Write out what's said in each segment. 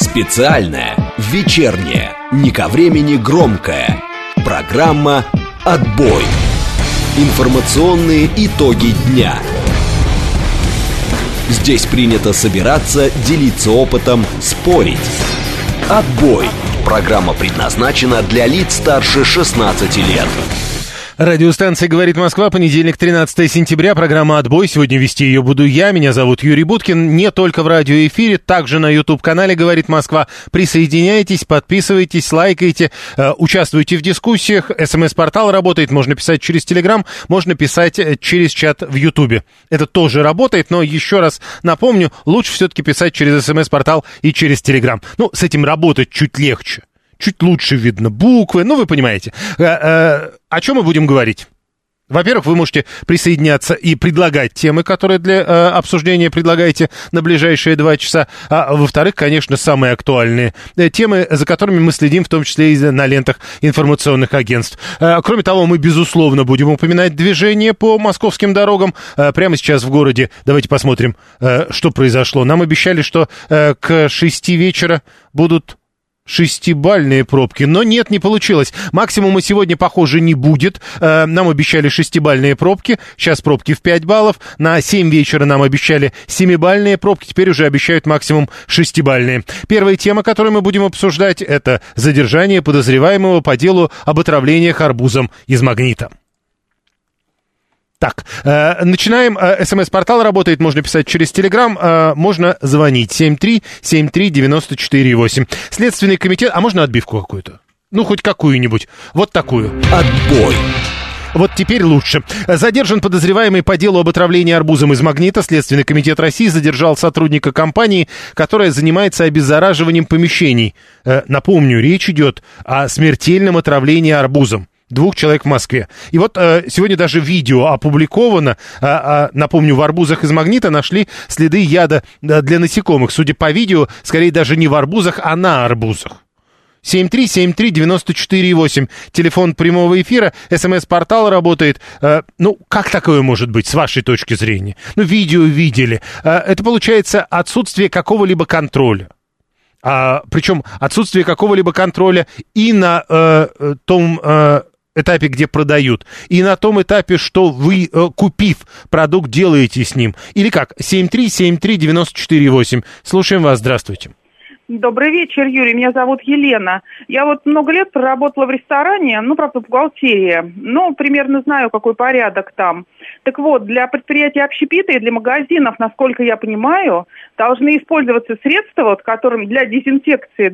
Специальная, вечерняя, не ко времени громкая программа «Отбой». Информационные итоги дня. Здесь принято собираться, делиться опытом, спорить. «Отбой». Программа предназначена для лиц старше 16 лет. Радиостанция «Говорит Москва», понедельник, 13 сентября, программа «Отбой». Сегодня вести ее буду я, меня зовут Юрий Буткин. Не только в радиоэфире, также на YouTube-канале «Говорит Москва». Присоединяйтесь, подписывайтесь, лайкайте, участвуйте в дискуссиях. СМС-портал работает, можно писать через Telegram, можно писать через чат в YouTube. Это тоже работает, но еще раз напомню, лучше все-таки писать через СМС-портал и через Telegram. Ну, с этим работать чуть легче. Чуть лучше видно буквы, ну, вы понимаете. О чем мы будем говорить? Во-первых, вы можете присоединяться и предлагать темы, которые для обсуждения предлагаете на ближайшие 2 часа. А во-вторых, конечно, самые актуальные темы, за которыми мы следим, в том числе и на лентах информационных агентств. Кроме того, мы, безусловно, будем упоминать движение по московским дорогам. Прямо сейчас в городе, давайте посмотрим, что произошло. Нам обещали, что к 6 вечера будут 6-бальные пробки, но нет, не получилось. Максимума сегодня, похоже, не будет. Нам обещали 6-бальные пробки, сейчас пробки в 5 баллов. На 7 вечера нам обещали 7-бальные пробки, теперь уже обещают максимум 6-бальные. Первая тема, которую мы будем обсуждать, это задержание подозреваемого по делу об отравлениях арбузом из Магнита. Так, начинаем. СМС-портал работает, можно писать через Telegram, можно звонить 7373948. Следственный комитет, а можно отбивку какую-то? Ну, хоть какую-нибудь. Вот такую. Отбой. Вот теперь лучше. Задержан подозреваемый по делу об отравлении арбузом из Магнита. Следственный комитет России задержал сотрудника компании, которая занимается обеззараживанием помещений. Напомню, речь идет о смертельном отравлении арбузом 2 человек в Москве. И вот сегодня даже видео опубликовано. Напомню, в арбузах из Магнита нашли следы яда для насекомых. Судя по видео, скорее даже не в арбузах, а на арбузах. 7373948. Телефон прямого эфира. СМС-портал работает. Ну, как такое может быть, с вашей точки зрения? Ну, видео видели. Это получается отсутствие какого-либо контроля. Причем отсутствие какого-либо контроля и на том этапе, где продают, и на том этапе, что вы, купив продукт, делаете с ним. Или как? 7373948. Слушаем вас, здравствуйте. Добрый вечер, Юрий, меня зовут Елена. Я вот много лет проработала в ресторане, правда, в бухгалтерии. Примерно знаю, какой порядок там. Так вот, для предприятий общепита и для магазинов, насколько я понимаю, должны использоваться средства, которым для дезинфекции,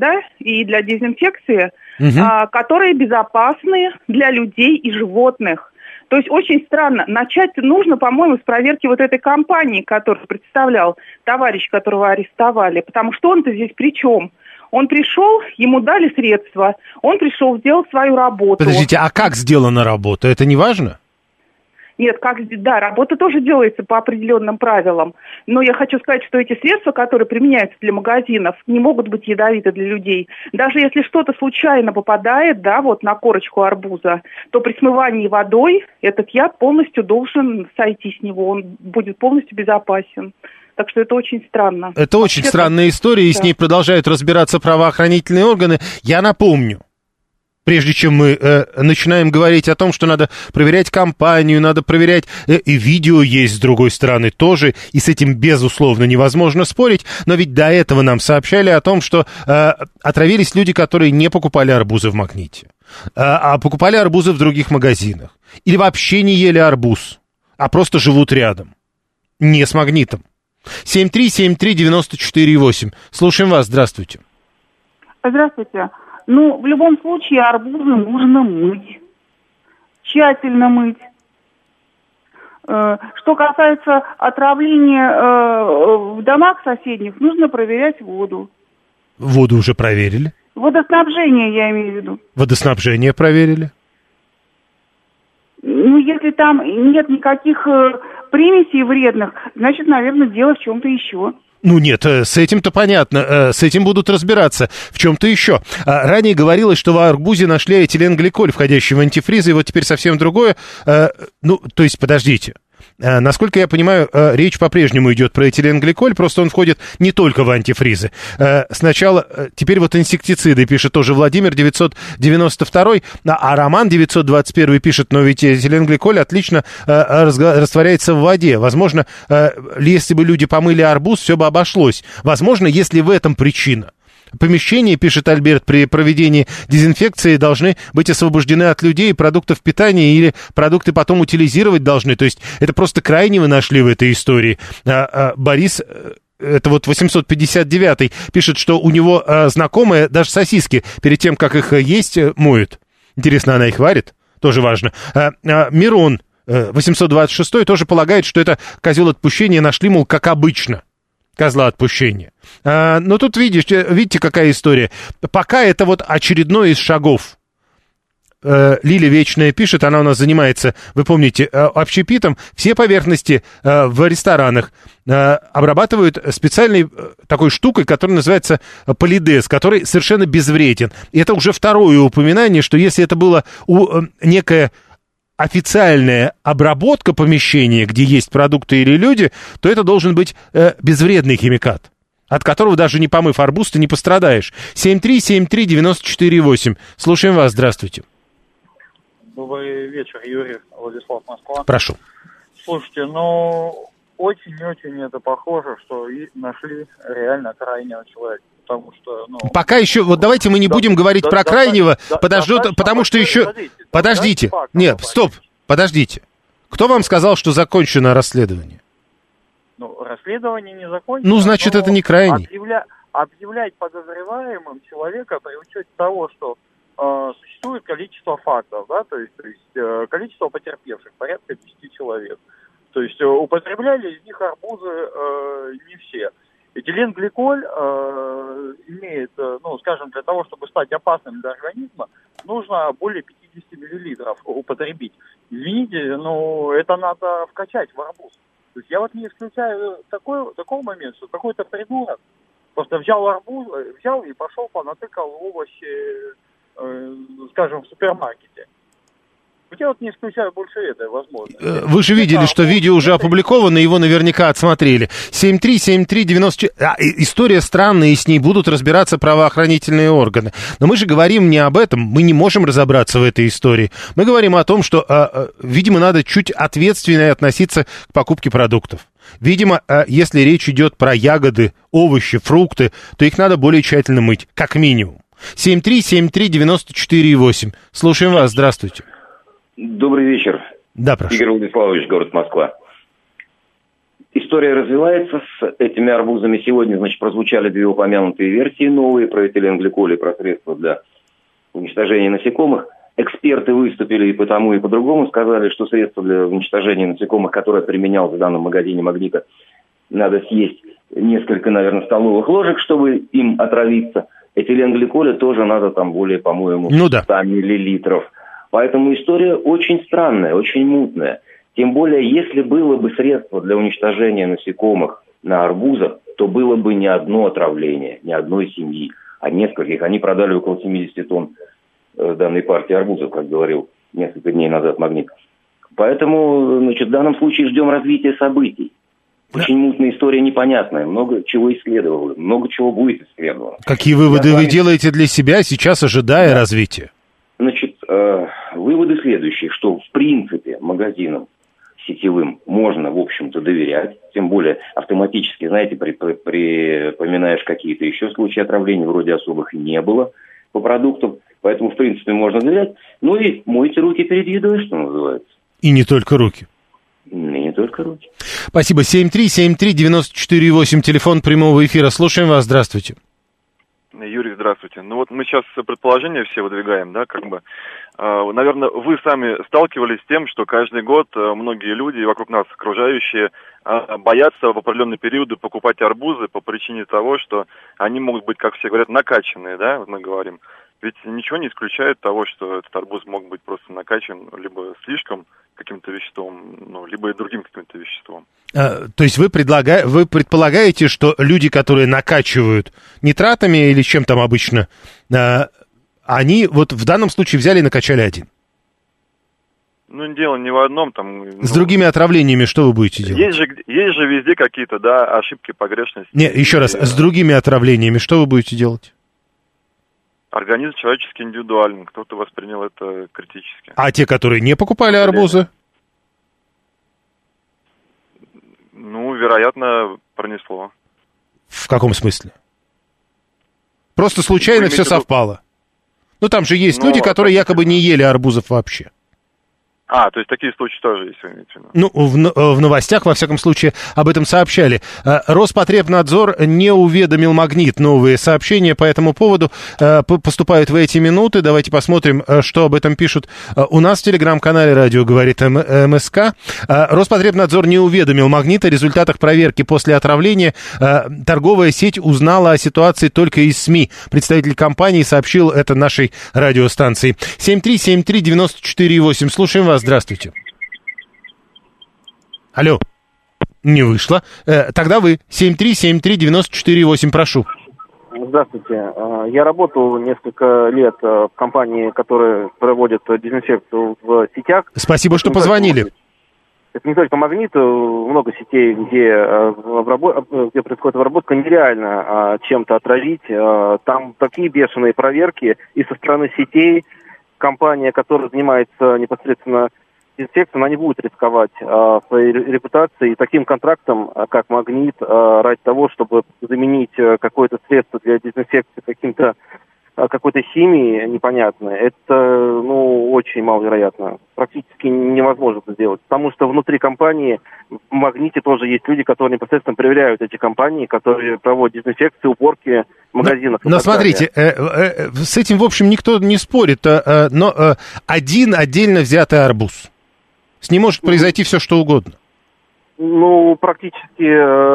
которые безопасны для людей и животных. То есть очень странно. Начать нужно, по-моему, с проверки вот этой компании, которую представлял товарищ, которого арестовали. Потому что он-то здесь при чем? Он пришел, ему дали средства, он пришел, сделал свою работу. Подождите, а как сделана работа? Это не важно? Нет, работа тоже делается по определенным правилам. Но я хочу сказать, что эти средства, которые применяются для магазинов, не могут быть ядовиты для людей. Даже если что-то случайно попадает, на корочку арбуза, то при смывании водой этот яд полностью должен сойти с него, он будет полностью безопасен. Так что это очень странно. Это очень странная история, и с ней продолжают разбираться правоохранительные органы. Я напомню, прежде чем мы начинаем говорить о том, что надо проверять компанию, надо проверять, и видео есть с другой стороны тоже, и с этим, безусловно, невозможно спорить, но ведь до этого нам сообщали о том, что отравились люди, которые не покупали арбузы в Магните, а покупали арбузы в других магазинах, или вообще не ели арбуз, а просто живут рядом, не с Магнитом. 7373948. Слушаем вас, здравствуйте. Здравствуйте. В любом случае арбузы нужно мыть, тщательно мыть. Что касается отравления в домах соседних, нужно проверять воду. Воду уже проверили? Водоснабжение, я имею в виду. Водоснабжение проверили? Если там нет никаких примесей вредных, значит, наверное, дело в чем-то еще. Нет, с этим-то понятно, с этим будут разбираться. В чем-то еще. Ранее говорилось, что в арбузе нашли этиленгликоль, входящий в антифриз, и вот теперь совсем другое. Подождите. Насколько я понимаю, речь по-прежнему идет про этиленгликоль, просто он входит не только в антифризы. Сначала, теперь вот инсектициды, пишет тоже Владимир 992, а Роман 921 пишет, но ведь этиленгликоль отлично растворяется в воде. Возможно, если бы люди помыли арбуз, все бы обошлось. Возможно, если в этом причина. Помещения, пишет Альберт, при проведении дезинфекции должны быть освобождены от людей, продуктов питания, или продукты потом утилизировать должны. То есть это просто крайне вы нашли в этой истории. Борис, это вот 859-й, пишет, что у него знакомая даже сосиски перед тем, как их есть, моют. Интересно, она их варит? Тоже важно. Мирон, 826-й, тоже полагает, что это козел отпущения нашли, мол, как обычно. Козла отпущения. Но тут видите, какая история. Пока это вот очередной из шагов. Лиля Вечная пишет, она у нас занимается, вы помните, общепитом. Все поверхности в ресторанах обрабатывают специальной такой штукой, которая называется полидез, который совершенно безвреден. И это уже второе упоминание, что если это было некое официальная обработка помещения, где есть продукты или люди, то это должен быть безвредный химикат, от которого даже не помыв арбуз, ты не пострадаешь. 7373948. Слушаем вас, здравствуйте. Добрый вечер, Юрий, Владислав, Москва. Прошу. Слушайте, очень-очень это похоже, что и нашли реально крайнего человека. Потому что, пока еще, вот давайте мы не будем говорить про крайнего, потому что еще... Подождите. Нет, стоп, подождите. Кто вам сказал, что закончено расследование? Расследование не закончено. Значит, это не крайний. Объявлять подозреваемым человека при учете того, что существует количество фактов, да, то есть количество потерпевших, порядка 10 человек. То есть употребляли из них арбузы не все. Этиленгликоль имеет, скажем, для того, чтобы стать опасным для организма, нужно более 50 миллилитров употребить. Извините, это надо вкачать в арбуз. То есть я вот не исключаю такой момент, что какой-то придурок просто взял арбуз, и пошел, понатыкал овощи, скажем, в супермаркете. Я вот не исключаю больше этой возможности. Вы же видели, что видео уже опубликовано, его наверняка отсмотрели. 73739. История странная, и с ней будут разбираться правоохранительные органы. Но мы же говорим не об этом, мы не можем разобраться в этой истории. Мы говорим о том, что, видимо, надо чуть ответственнее относиться к покупке продуктов. Видимо, если речь идет про ягоды, овощи, фрукты, то их надо более тщательно мыть, как минимум. 7373948. Слушаем вас, здравствуйте. Добрый вечер. Да, прошу. Игорь Владиславович, город Москва. История развивается с этими арбузами. Сегодня, прозвучали две упомянутые версии новые про этиленгликоль и про средства для уничтожения насекомых. Эксперты выступили и по тому, и по другому, сказали, что средства для уничтожения насекомых, которое применялось в данном магазине «Магнита», надо съесть несколько, наверное, столовых ложек, чтобы им отравиться. Этиленгликоля тоже надо более, по-моему, 100 миллилитров. Поэтому история очень странная, очень мутная. Тем более, если было бы средство для уничтожения насекомых на арбузах, то было бы не одно отравление, не одной семьи, а нескольких. Они продали около 70 тонн данной партии арбузов, как говорил несколько дней назад «Магнит». Поэтому, в данном случае ждем развития событий. Очень мутная история, непонятная. Много чего исследовало, много чего будет исследовано. Какие выводы вы делаете для себя, сейчас ожидая развития? Выводы следующие, что в принципе магазинам сетевым можно, в общем-то, доверять, тем более автоматически, припоминаешь какие-то еще случаи отравления, вроде особых не было по продуктам, поэтому, в принципе, можно доверять. И мойте руки перед едой, что называется. И не только руки. И не только руки. Спасибо. 7373948, телефон прямого эфира. Слушаем вас, здравствуйте. Юрий, здравствуйте. Мы сейчас предположения все выдвигаем, наверное, вы сами сталкивались с тем, что каждый год многие люди вокруг нас окружающие боятся в определенные периоды покупать арбузы по причине того, что они могут быть, как все говорят, накачанные, мы говорим. Ведь ничего не исключает того, что этот арбуз мог быть просто накачан либо слишком каким-то веществом, либо и другим каким-то веществом. То есть вы предполагаете, что люди, которые накачивают нитратами или чем там обычно, они вот в данном случае взяли и накачали один? Ну, дело не в одном там... С другими отравлениями что вы будете делать? Есть же везде какие-то, да, ошибки, погрешности. Не, еще раз, с другими отравлениями что вы будете делать? Организм человеческий индивидуален, кто-то воспринял это критически. А те, которые не покупали арбузы? Ну, вероятно, пронесло. В каком смысле? Просто случайно все совпало. Ну, там же есть люди, которые якобы не ели арбузов вообще. То есть такие случаи тоже есть, вы имеете в виду? Ну, в новостях, во всяком случае, об этом сообщали. Роспотребнадзор не уведомил «Магнит». Новые сообщения по этому поводу поступают в эти минуты. Давайте посмотрим, что об этом пишут у нас в телеграм-канале «Радио говорит МСК». Роспотребнадзор не уведомил «Магнит» о результатах проверки после отравления. Торговая сеть узнала о ситуации только из СМИ. Представитель компании сообщил это нашей радиостанции. 7373948. Слушаем вас. Здравствуйте. Алло. Не вышло. Тогда вы. 7373948. Прошу. Здравствуйте. Я работал несколько лет в компании, которая проводит дезинфекцию в сетях. Спасибо, что позвонили. Это не только «Магнит», много сетей, где происходит обработка, нереально чем-то отравить. Там такие бешеные проверки, и со стороны сетей компания, которая занимается непосредственно дезинфекцией, она не будет рисковать своей репутацией и таким контрактом, как «Магнит», ради того, чтобы заменить какое-то средство для дезинфекции какой-то химией непонятной, это, очень маловероятно. Практически невозможно это сделать. Потому что внутри компании, в «Магните» тоже есть люди, которые непосредственно проверяют эти компании, которые проводят дезинфекцию, уборки магазинов. Но смотрите, с этим, в общем, никто не спорит, но один отдельно взятый арбуз. С ним может произойти все, что угодно. Практически,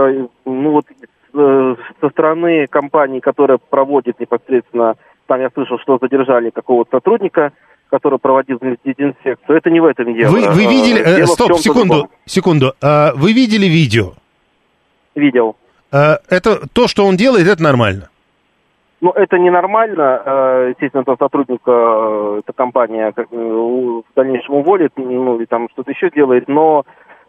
со стороны компании, которая проводит непосредственно, там я слышал, что задержали какого-то сотрудника, который проводил дезинфекцию. Это не в этом дело. Вы видели... Стоп, секунду. Вы видели видео? Видел. Это то, что он делает, это нормально? Это ненормально. Естественно, этого сотрудника эта компания в дальнейшем уволит, и там что-то еще делает, но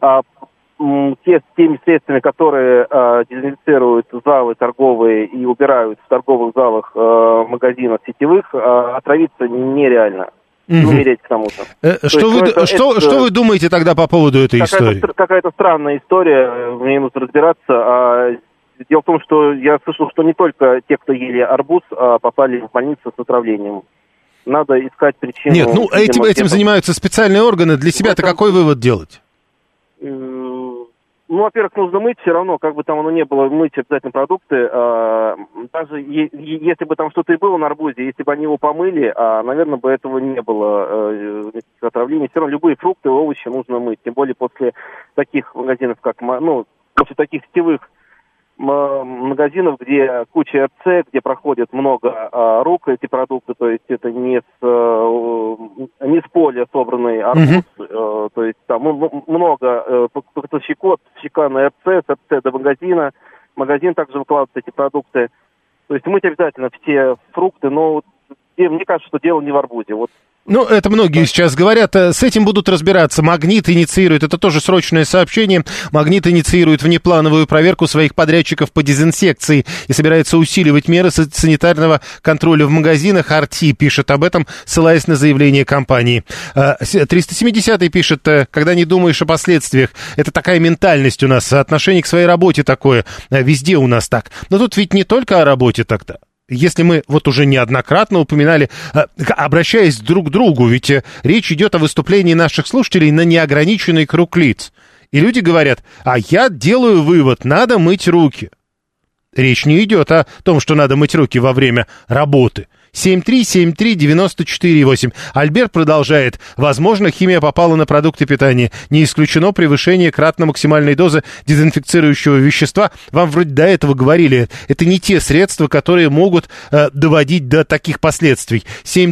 теми средствами, которые дезинфицируют залы торговые и убирают в торговых залах магазинов сетевых, отравиться нереально. Умереть к тому-то. Что вы думаете тогда по поводу этой истории? Какая-то странная история, мне нужно разбираться. Дело в том, что я слышал, что не только те, кто ели арбуз, попали в больницу с отравлением. Надо искать причину. Нет, этим занимаются специальные органы. Для себя-то какой вывод делать? Во-первых, нужно мыть все равно, как бы там оно ни было, мыть обязательно продукты. Даже если бы там что-то и было на арбузе, если бы они его помыли, наверное, бы этого не было отравлений. Все равно любые фрукты, овощи нужно мыть. Тем более после таких магазинов, после таких сетевых магазинов, где куча РЦ, где проходит много рук эти продукты, то есть это не с поля собранный арбуз, то есть там много поставщика на РЦ, с РЦ до магазина, магазин также выкладывает эти продукты, то есть мыть обязательно все фрукты, но мне кажется, что дело не в арбузе. Это многие сейчас говорят, с этим будут разбираться. «Магнит» инициирует, это тоже срочное сообщение, «Магнит» инициирует внеплановую проверку своих подрядчиков по дезинсекции и собирается усиливать меры санитарного контроля в магазинах. «Арти» пишет об этом, ссылаясь на заявление компании. 370-й пишет, когда не думаешь о последствиях, это такая ментальность у нас, отношение к своей работе такое, везде у нас так. Но тут ведь не только о работе тогда. Если мы уже неоднократно упоминали, обращаясь друг к другу, ведь речь идет о выступлении наших слушателей на неограниченный круг лиц. И люди говорят, я делаю вывод, надо мыть руки. Речь не идет о том, что надо мыть руки во время работы. 7373948. Альберт продолжает. Возможно, химия попала на продукты питания. Не исключено превышение кратно максимальной дозы дезинфицирующего вещества. Вам вроде до этого говорили. Это не те средства, которые могут доводить до таких последствий.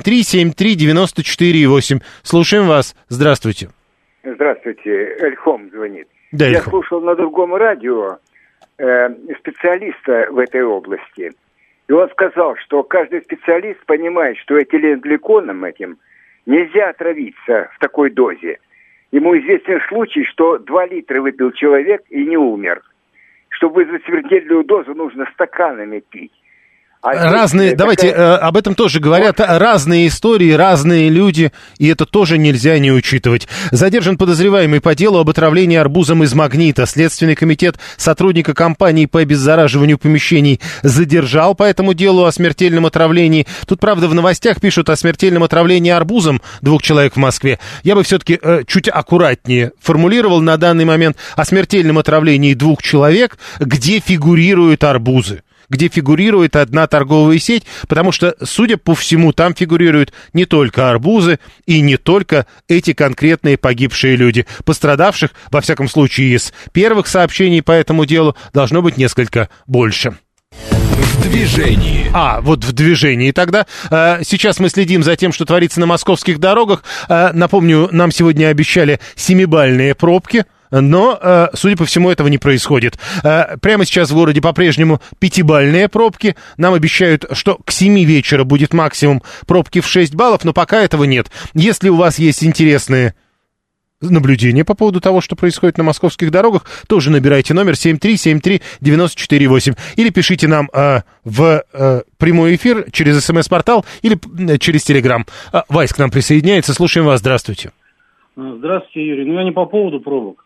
7373948. Слушаем вас. Здравствуйте. Здравствуйте. Эльхом звонит. Да, Я Эльхом. слушал на другом радио специалиста в этой области. И он сказал, что каждый специалист понимает, что этиленгликоном этим нельзя отравиться в такой дозе. Ему известен случай, что 2 литра выпил человек и не умер. Чтобы вызвать смертельную дозу, нужно стаканами пить. Разные, давайте об этом тоже говорят, разные истории, разные люди, и это тоже нельзя не учитывать. Задержан подозреваемый по делу об отравлении арбузом из магнита. Следственный комитет сотрудника компании по обеззараживанию помещений задержал по этому делу о смертельном отравлении. Тут, правда, в новостях пишут о смертельном отравлении арбузом 2 человек в Москве. Я бы все-таки чуть аккуратнее формулировал на данный момент о смертельном отравлении 2 человек, где фигурируют арбузы, где фигурирует одна торговая сеть, потому что, судя по всему, там фигурируют не только арбузы и не только эти конкретные погибшие люди. Пострадавших, во всяком случае, из первых сообщений по этому делу должно быть несколько больше. В движении. Вот в движении тогда. Сейчас мы следим за тем, что творится на московских дорогах. Напомню, нам сегодня обещали 7-бальные пробки. Но, судя по всему, этого не происходит. Прямо сейчас в городе по-прежнему 5-бальные пробки. Нам обещают, что к 7 вечера будет максимум пробки в 6 баллов, но пока этого нет. Если у вас есть интересные наблюдения по поводу того, что происходит на московских дорогах, тоже набирайте номер 7373948 или пишите нам в прямой эфир через СМС-портал или через Телеграм. Вайс к нам присоединяется. Слушаем вас. Здравствуйте. Здравствуйте, Юрий. Я не по поводу пробок.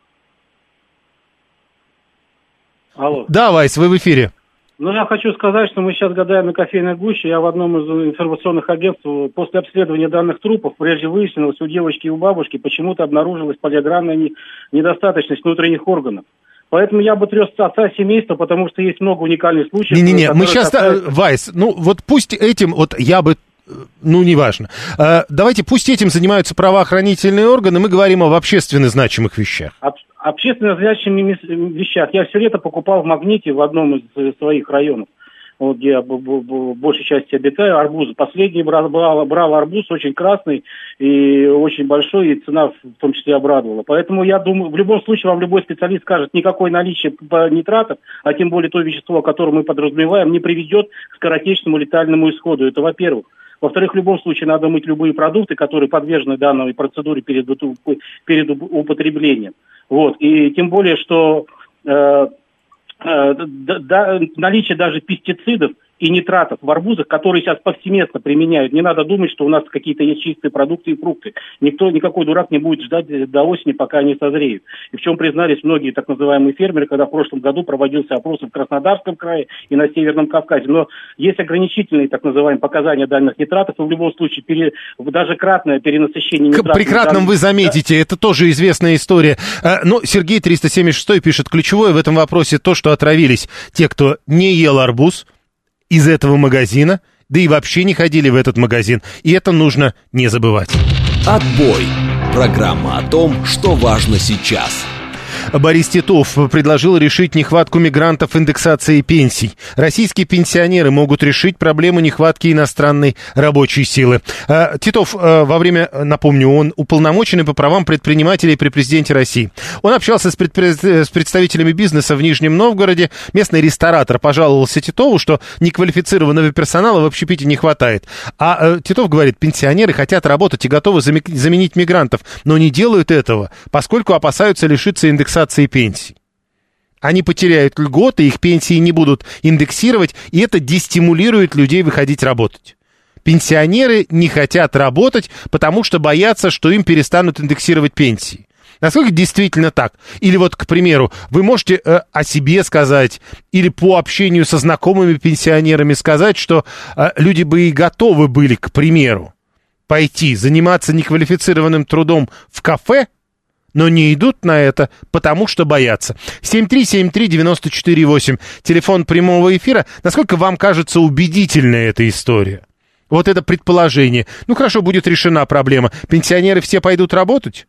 Алло. Да, Вайс, вы в эфире. Я хочу сказать, что мы сейчас гадаем на кофейной гуще. Я в одном из информационных агентств после обследования данных трупов, прежде выяснилось, у девочки и у бабушки почему-то обнаружилась полиограммная недостаточность внутренних органов. Поэтому я бы трёс отца семейства, потому что есть много уникальных случаев. Не-не-не, мы сейчас... Вайс, пусть этим, я бы... неважно. Давайте, пусть этим занимаются правоохранительные органы, мы говорим об общественно значимых вещах. Общественно значимых вещах. Я все лето покупал в Магните в одном из своих районов, где я в большей части обитаю, арбузы. Последний брал арбуз, очень красный и очень большой, и цена в том числе обрадовала. Поэтому я думаю, в любом случае вам любой специалист скажет, никакое наличие нитратов, а тем более то вещество, которое мы подразумеваем, не приведет к скоротечному летальному исходу. Это во-первых. Во-вторых, в любом случае надо мыть любые продукты, которые подвержены данной процедуре перед употреблением. И тем более, что наличие даже пестицидов и нитратов в арбузах, которые сейчас повсеместно применяют. Не надо думать, что у нас какие-то есть чистые продукты и фрукты. Никакой дурак не будет ждать до осени, пока они созреют. И в чем признались многие так называемые фермеры, когда в прошлом году проводился опрос в Краснодарском крае и на Северном Кавказе. Но есть ограничительные так называемые показания данных нитратов, и в любом случае даже кратное перенасыщение нитратов... При кратном вы заметите, это тоже известная история. Но Сергей 376 пишет, ключевое в этом вопросе то, что отравились те, кто не ел арбуз из этого магазина, да и вообще не ходили в этот магазин. И это нужно не забывать. Отбой. Программа о том, что важно сейчас. Борис Титов предложил решить нехватку мигрантов индексацией пенсий. Российские пенсионеры могут решить проблему нехватки иностранной рабочей силы. Титов во время, напомню, он уполномоченный по правам предпринимателей при президенте России. Он общался с представителями бизнеса в Нижнем Новгороде. Местный ресторатор пожаловался Титову, что неквалифицированного персонала в общепите не хватает. А Титов говорит, пенсионеры хотят работать и готовы заменить мигрантов, но не делают этого, поскольку опасаются лишиться индексации пенсий. Они потеряют льготы, их пенсии не будут индексировать, и это дестимулирует людей выходить работать. Пенсионеры не хотят работать, потому что боятся, что им перестанут индексировать пенсии. Насколько действительно так? Или к примеру, вы можете о себе сказать, или по общению со знакомыми пенсионерами сказать, что люди бы и готовы были, к примеру, пойти заниматься неквалифицированным трудом в кафе, но не идут на это, потому что боятся. 7373948, телефон прямого эфира. Насколько вам кажется убедительной эта история? Это предположение. Хорошо, будет решена проблема. Пенсионеры все пойдут работать?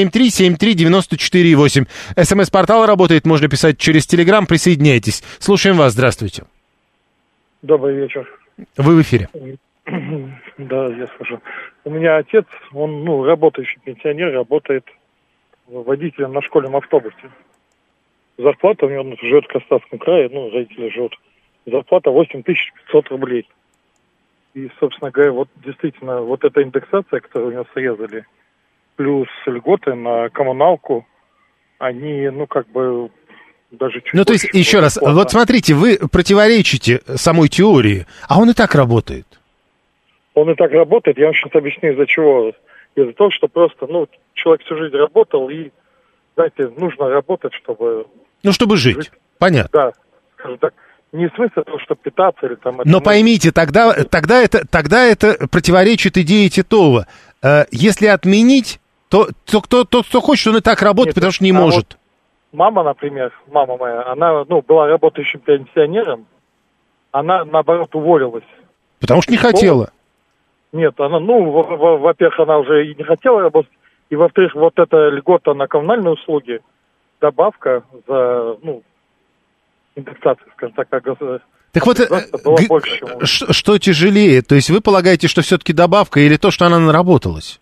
7373948. СМС-портал работает, можно писать через Телеграм. Присоединяйтесь. Слушаем вас. Здравствуйте. Добрый вечер. Вы в эфире. Да, я слышу. У меня отец, он, работающий пенсионер, работает водителем на школьном автобусе. Зарплата у него, он живет в Краснодарском крае, родители живут. Зарплата 8500 рублей. И, собственно говоря, действительно, эта индексация, которую у него срезали, плюс льготы на коммуналку, они, ну, как бы, даже чуть Ну, то есть, еще раз, вот смотрите, вы противоречите самой теории, а он и так работает. Он и так работает, я вам сейчас объясню, из-за чего. Из-за того, что просто, ну, человек всю жизнь работал, и, знаете, нужно работать, чтобы... Ну, чтобы жить. Понятно. Да, скажем так. Не в смысле того, чтобы питаться или там... Но поймите, тогда это противоречит идее Титова. Если отменить, то кто хочет, он и так работает, потому что не может. Вот мама, например, мама моя, она, ну, была работающим пенсионером, она, наоборот, уволилась. Потому что не хотела. Нет, она, ну, во-первых, она уже и не хотела работать, и, во-вторых, вот эта льгота на коммунальные услуги, добавка за, ну, индексацию, скажем так, как так вот, что тяжелее? То есть вы полагаете, что все-таки добавка или то, что она наработалась?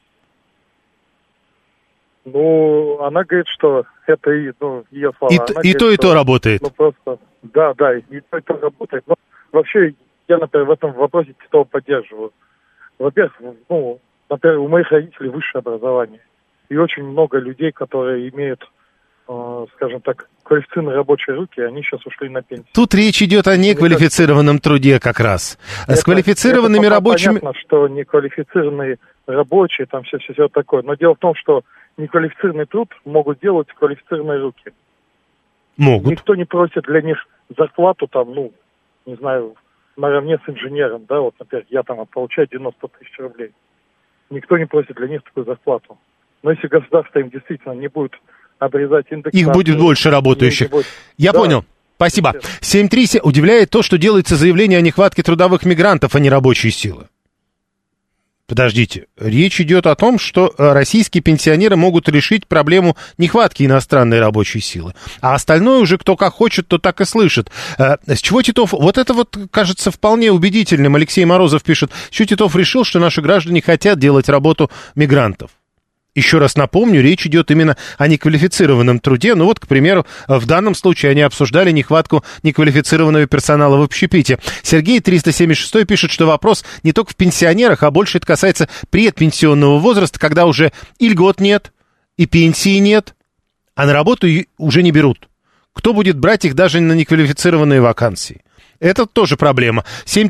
Ну, она говорит, что это и, ну, ее слова. И то, и то работает. Ну, просто, да, и то, и то работает. Но вообще, я, например, в этом вопросе Титова поддерживаю. Во-первых, ну, например, у моих родителей высшее образование. И очень много людей, которые имеют, скажем так, квалифицированные рабочие руки, они сейчас ушли на пенсию. Тут речь идет о неквалифицированном труде как раз. С квалифицированными рабочими... Понятно, что неквалифицированные рабочие, там все такое. Но дело в том, что неквалифицированный труд могут делать квалифицированные руки. Могут. Никто не просит для них зарплату там, ну, не знаю, наравне с инженером, да, вот, например, я там получаю 90 тысяч рублей. Никто не просит для них такую зарплату. Но если государство им действительно не будет обрезать индексацию... Их будет больше работающих. Я понял. Спасибо. 7.3 удивляет то, что делается заявление о нехватке трудовых мигрантов, а не рабочей силы. Подождите, речь идет о том, что российские пенсионеры могут решить проблему нехватки иностранной рабочей силы. А остальное уже кто как хочет, то так и слышит. С чего Титов... Вот это вот кажется вполне убедительным. Алексей Морозов пишет, с чего Титов решил, что наши граждане хотят делать работу мигрантов. Еще раз напомню, речь идет именно о неквалифицированном труде. Ну вот, к примеру, в данном случае они обсуждали нехватку неквалифицированного персонала в общепите. Сергей 376 пишет, что вопрос не только в пенсионерах, а больше это касается предпенсионного возраста, когда уже и льгот нет, и пенсии нет, а на работу уже не берут. Кто будет брать их даже на неквалифицированные вакансии? Это тоже проблема.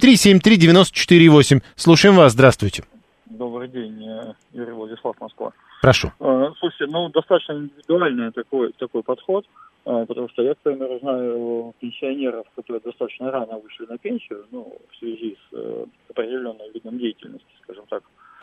7373948. Слушаем вас. Здравствуйте. Добрый день, Юрий Владислав, Москва. Прошу. Слушайте, ну, достаточно индивидуальный такой подход, потому что я, к примеру, знаю пенсионеров, которые достаточно рано вышли на пенсию, ну, в связи с определенным видом деятельности, скажем так.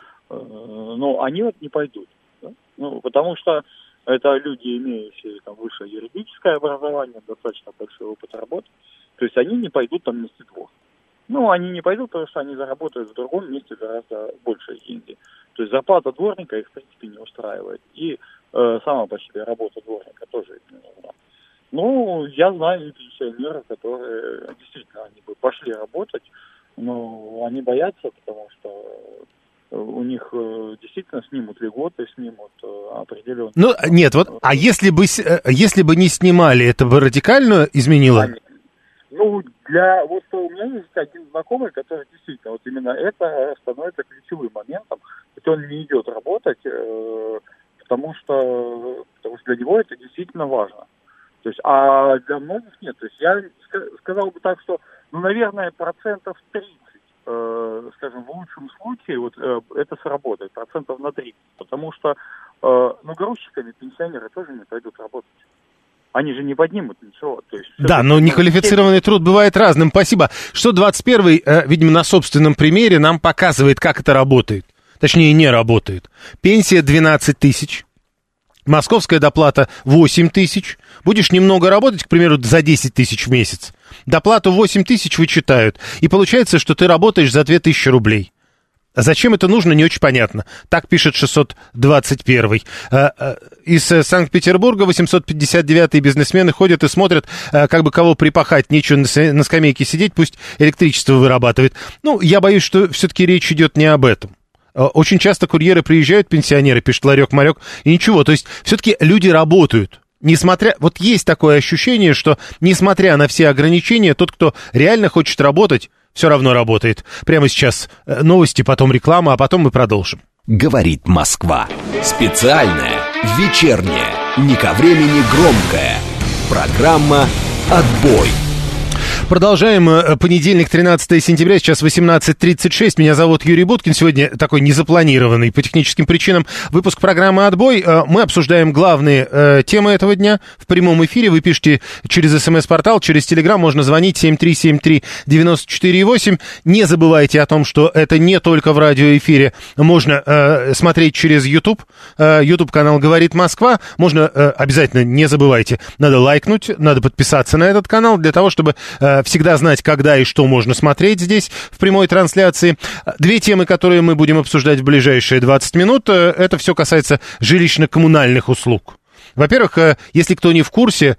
Но они вот не пойдут, да? Ну, потому что это люди, имеющие там высшее юридическое образование, достаточно большой опыт работы, то есть они не пойдут там вместе двух. Ну, они не пойдут, потому что они заработают в другом месте гораздо большие деньги. То есть зарплата дворника их, в принципе, не устраивает. И сама по себе работа дворника тоже их не нужна. Ну, я знаю пенсионеров, которые действительно они бы пошли работать, но они боятся, потому что у них действительно снимут льготы, снимут определенные... Ну, нет, вот, а если бы не снимали, это бы радикально изменило? Ну, вот у меня есть один знакомый, который действительно, вот именно это становится ключевым моментом, ведь он не идет работать, потому что для него это действительно важно. То есть, а для многих нет. То есть я сказал бы так, что, ну, наверное, 30%, скажем, в лучшем случае, вот это сработает, 30% 30%, потому что, ну, грузчиками пенсионеры тоже не пойдут работать. Они же не поднимут ничего. То есть, да, но неквалифицированный труд бывает разным. Спасибо. 121-й, видимо, на собственном примере нам показывает, как это работает. Точнее, не работает. Пенсия 12 тысяч. Московская доплата 8 тысяч. Будешь немного работать, к примеру, за 10 тысяч в месяц. Доплату 8 тысяч вычитают. И получается, что ты работаешь за 2000 рублей. А зачем это нужно, не очень понятно. Так пишет 621-й. Из Санкт-Петербурга 859-й бизнесмены ходят и смотрят, как бы кого припахать. Нечего на скамейке сидеть, пусть электричество вырабатывает. Ну, я боюсь, что все-таки речь идет не об этом. Очень часто курьеры приезжают, пенсионеры, пишет Ларек-Марек, и ничего. То есть все-таки люди работают. Несмотря, вот есть такое ощущение, что несмотря на все ограничения, тот, кто реально хочет работать, все равно работает. Прямо сейчас новости, потом реклама, а потом мы продолжим. говорит Москва. Специальная, вечерняя, не ко времени громкая. Программа «Отбой». Продолжаем. Понедельник, 13 сентября, сейчас 18:36. Меня зовут Юрий Буткин. Сегодня такой незапланированный по техническим причинам выпуск программы «Отбой». Мы обсуждаем главные темы этого дня в прямом эфире. Вы пишите через СМС-портал, через Телеграм, можно звонить 7373948. Не забывайте о том, что это не только в радиоэфире. Можно смотреть через YouTube. YouTube-канал «Говорит Москва». Можно, обязательно не забывайте, надо лайкнуть, надо подписаться на этот канал для того, чтобы всегда знать, когда и что можно смотреть здесь в прямой трансляции. Две темы, которые мы будем обсуждать в ближайшие 20 минут, это все касается жилищно-коммунальных услуг. Во-первых, если кто не в курсе,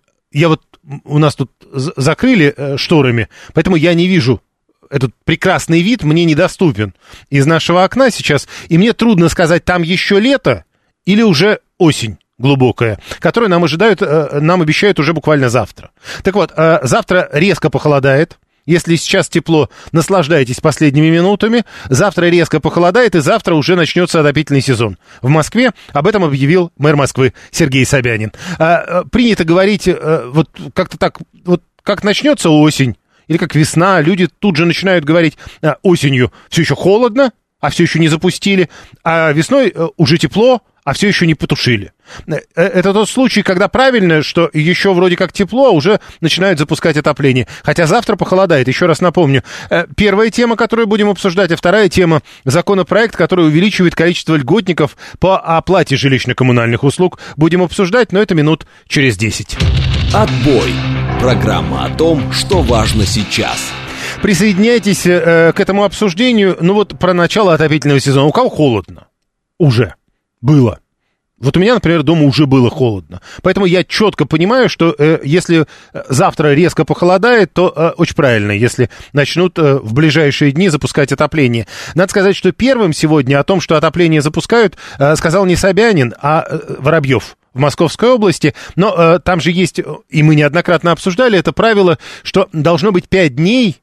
у нас тут закрыли шторами, поэтому я не вижу этот прекрасный вид, мне недоступен из нашего окна сейчас, и мне трудно сказать, там еще лето или уже осень глубокая, которую нам обещают уже буквально завтра. Так вот, завтра резко похолодает. Если сейчас тепло, наслаждайтесь последними минутами. Завтра резко похолодает, и завтра уже начнется отопительный сезон. В Москве об этом объявил мэр Москвы Сергей Собянин. Принято говорить, вот как-то так, вот как начнется осень, или как весна, люди тут же начинают говорить, осенью все еще холодно, а все еще не запустили, а весной уже тепло, а все еще не потушили. Это тот случай, когда правильно, что еще вроде как тепло, а уже начинают запускать отопление. Хотя завтра похолодает, еще раз напомню. Первая тема, которую будем обсуждать, а вторая тема — законопроект, который увеличивает количество льготников по оплате жилищно-коммунальных услуг. Будем обсуждать, но это минут через 10. «Отбой». Программа о том, что важно сейчас. Присоединяйтесь к этому обсуждению. Ну вот про начало отопительного сезона. У кого холодно? Уже. Было. Вот у меня, например, дома уже было холодно. Поэтому я четко понимаю, что если завтра резко похолодает, то очень правильно, если начнут в ближайшие дни запускать отопление. Надо сказать, что первым сегодня о том, что отопление запускают, сказал не Собянин, а Воробьев в Московской области. Но там же есть, и мы неоднократно обсуждали это правило, что должно быть 5 дней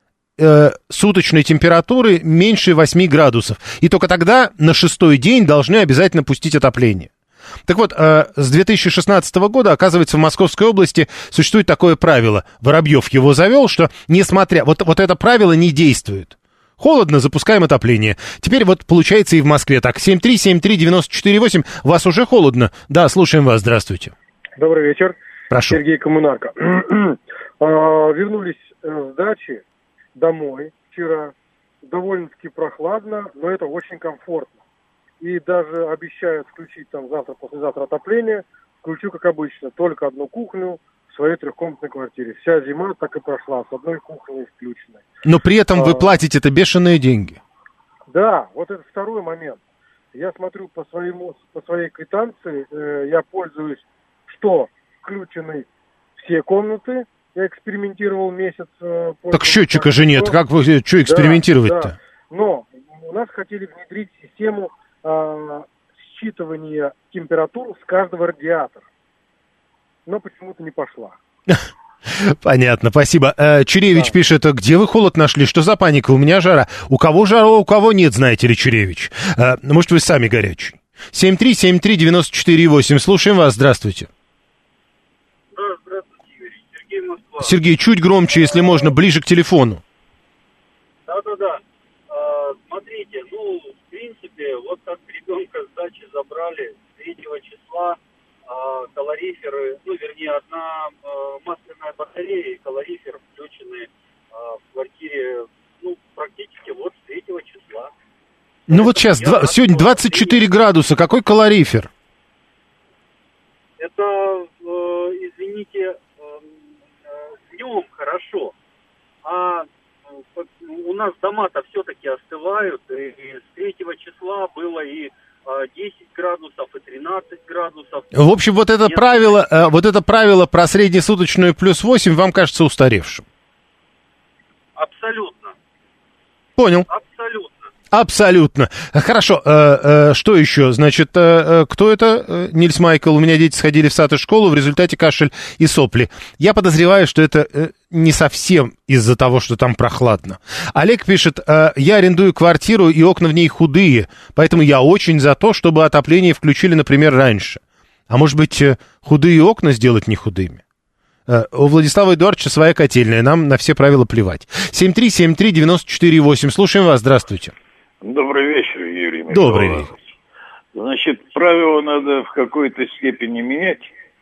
суточной температуры меньше 8 градусов. И только тогда на 6-й день должны обязательно пустить отопление. Так вот, с 2016 года, оказывается, в Московской области существует такое правило. Воробьев его завел, что несмотря... Вот это правило не действует. Холодно, запускаем отопление. Теперь вот получается и в Москве так. 7373948. У вас уже холодно? Да, слушаем вас. Здравствуйте. Добрый вечер. Прошу. Сергей, Коммунарка. Вернулись с дачи домой вчера. Довольно-таки прохладно, но это очень комфортно. И даже обещают включить там завтра-послезавтра отопление. Включу, как обычно, только одну кухню в своей трехкомнатной квартире. Вся зима так и прошла, с одной кухней включенной. Но при этом вы платите-то бешеные деньги. Да, вот это второй момент. Я смотрю по своей квитанции, я пользуюсь, что включены все комнаты. Я экспериментировал месяц. Так счетчика же нет, как вы что экспериментировать-то? Да. Но у нас хотели внедрить систему считывания температур с каждого радиатора. Но почему-то не пошла. Понятно, спасибо. Чуревич пишет, где вы холод нашли? Что за паника? У меня жара. У кого жара, у кого нет, знаете ли, Чуревич? Может, вы сами горячий. 7373948. Слушаем вас. Здравствуйте. Сергей, чуть громче, если можно, ближе к телефону. Да. Смотрите, в принципе, вот как ребенка с дачи забрали 3 числа, калориферы, одна масляная батарея и калорифер включены в квартире, практически вот с 3 числа. Вот сейчас, сегодня 24 градуса, какой калорифер? Это, извините, днем хорошо, а у нас дома-то все-таки остывают, и с 3 числа было и 10 градусов, и 13 градусов. В общем, вот это правило про среднесуточную плюс 8 вам кажется устаревшим? Абсолютно. Понял. Абсолютно. Абсолютно. Хорошо. Что еще? Значит, кто это? Нильс Майкл. У меня дети сходили в сад и школу, в результате кашель и сопли. Я подозреваю, что это не совсем из-за того, что там прохладно. Олег пишет, я арендую квартиру, и окна в ней худые, поэтому я очень за то, чтобы отопление включили, например, раньше. А может быть, худые окна сделать не худыми? У Владислава Эдуардовича своя котельная, нам на все правила плевать. 7373948. Слушаем вас, здравствуйте. Добрый вечер, Юрий Михайлович. Добрый вечер. Значит, правила надо в какой-то степени менять,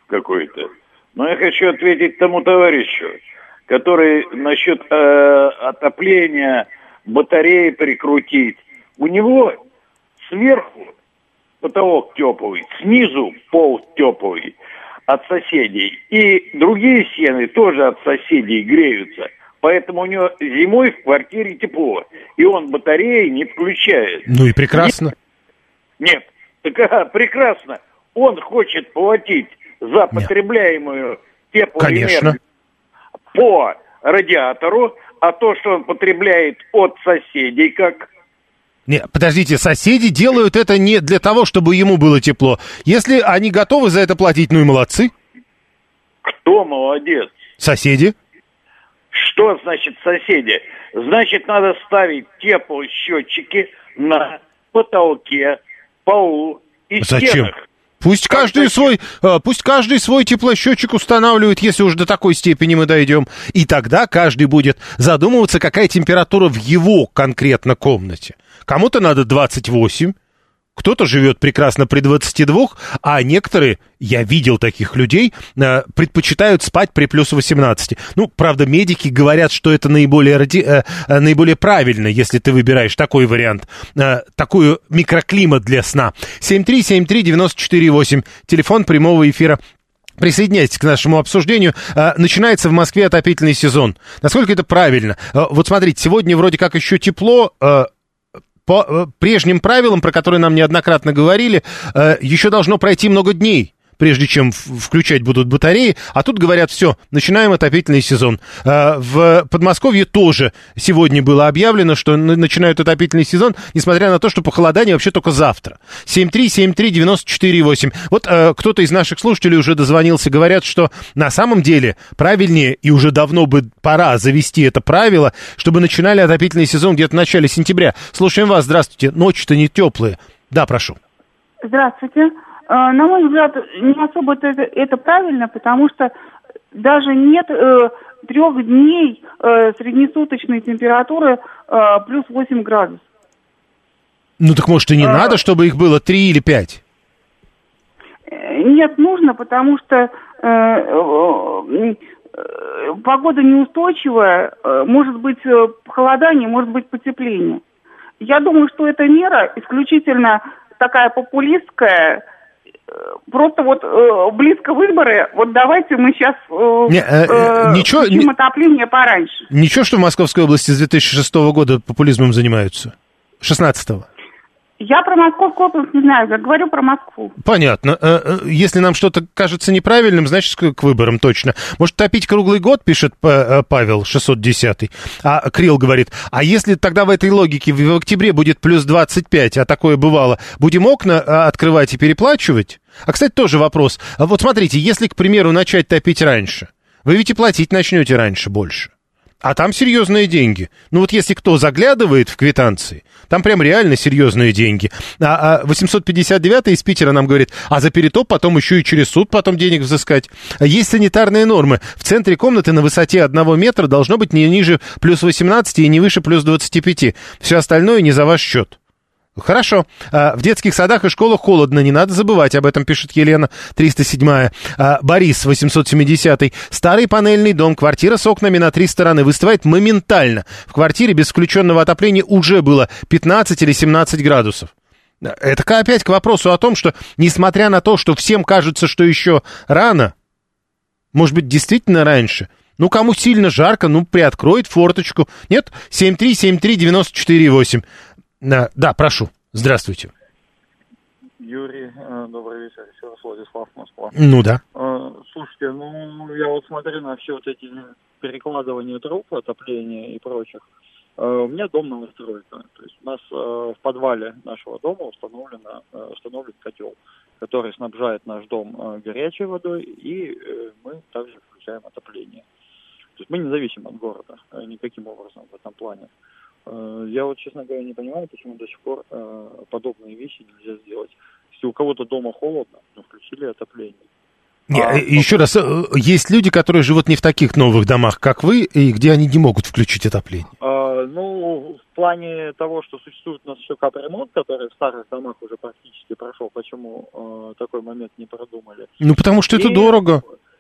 но я хочу ответить тому товарищу, который насчет отопления батареи прикрутить. У него сверху потолок теплый, снизу пол теплый от соседей. И другие стены тоже от соседей греются. Поэтому у него зимой в квартире тепло. И он батареи не включает. Ну и прекрасно. Нет, прекрасно. Он хочет платить за потребляемую теплоэнергию по радиатору, а то, что он потребляет от соседей, как... Нет, подождите, соседи делают это не для того, чтобы ему было тепло. Если они готовы за это платить, ну и молодцы. Кто молодец? Соседи. Что значит соседи? Значит, надо ставить теплосчетчики на потолке, полу и Зачем? стенах. Пусть каждый свой теплосчетчик устанавливает, если уж до такой степени мы дойдем. И тогда каждый будет задумываться, какая температура в его конкретно комнате. Кому-то надо 28, кто-то живет прекрасно при 22, а некоторые, я видел таких людей, предпочитают спать при плюс 18. Ну, правда, медики говорят, что это наиболее правильно, если ты выбираешь такой вариант, такой микроклимат для сна. 7373948, телефон прямого эфира. Присоединяйтесь к нашему обсуждению. Начинается в Москве отопительный сезон. Насколько это правильно? Вот смотрите, сегодня вроде как еще тепло. По прежним правилам, про которые нам неоднократно говорили, еще должно пройти много дней, прежде чем включать будут батареи. А тут говорят, все, начинаем отопительный сезон. В Подмосковье тоже сегодня было объявлено, что начинают отопительный сезон, несмотря на то, что похолодание вообще только завтра. 7373948. Вот кто-то из наших слушателей уже дозвонился, говорят, что на самом деле правильнее, и уже давно бы пора завести это правило, чтобы начинали отопительный сезон где-то в начале сентября. Слушаем вас, здравствуйте. Ночи-то не теплые. Да, прошу. Здравствуйте. На мой взгляд, не особо это правильно, потому что даже нет 3 дней среднесуточной температуры плюс 8 градусов. Ну так может и не надо, чтобы их было 3 или 5? Нет, нужно, потому что погода неустойчивая, может быть похолодание, может быть потепление. Я думаю, что эта мера исключительно такая популистская. Просто вот близко выборы, вот давайте мы сейчас включим отопление пораньше. Ничего, что в Московской области с 2006 года популизмом занимаются? 16-го? Я про Московскую область не знаю, я говорю про Москву. Понятно. Если нам что-то кажется неправильным, значит, к выборам точно. Может, топить круглый год, пишет Павел 610-й. А Крил говорит, а если тогда в этой логике в октябре будет плюс 25, а такое бывало, будем окна открывать и переплачивать? А, кстати, тоже вопрос. Вот смотрите, если, к примеру, начать топить раньше, вы ведь и платить начнете раньше больше. А там серьезные деньги. Ну вот если кто заглядывает в квитанции, там прям реально серьезные деньги. 859-й из Питера нам говорит, а за перетоп потом еще и через суд потом денег взыскать. Есть санитарные нормы. В центре комнаты на высоте 1 метра должно быть не ниже плюс 18 и не выше плюс 25. Все остальное не за ваш счет. Хорошо. В детских садах и школах холодно, не надо забывать, об этом пишет Елена, 307-я. Борис, 870-й. Старый панельный дом, квартира с окнами на 3 стороны, выстывает моментально. В квартире без включенного отопления уже было 15 или 17 градусов. Это опять к вопросу о том, что, несмотря на то, что всем кажется, что еще рано, может быть, действительно раньше, ну, кому сильно жарко, ну, приоткроет форточку. Нет? 7373948. Да, прошу. Здравствуйте. Юрий, добрый вечер. Еще раз Владислав, Москва. Ну да. Слушайте, я вот смотрю на все вот эти перекладывания труб, отопления и прочих. У меня дом новостройка. То есть у нас в подвале нашего дома установлен котел, который снабжает наш дом горячей водой, и мы также включаем отопление. То есть мы не зависим от города никаким образом в этом плане. Я вот, честно говоря, не понимаю, почему до сих пор подобные вещи нельзя сделать. Если у кого-то дома холодно, включили отопление. Еще раз, есть люди, которые живут не в таких новых домах, как вы, и где они не могут включить отопление? В плане того, что существует у нас еще капремонт, который в старых домах уже практически прошел, почему такой момент не продумали? Потому что это дорого.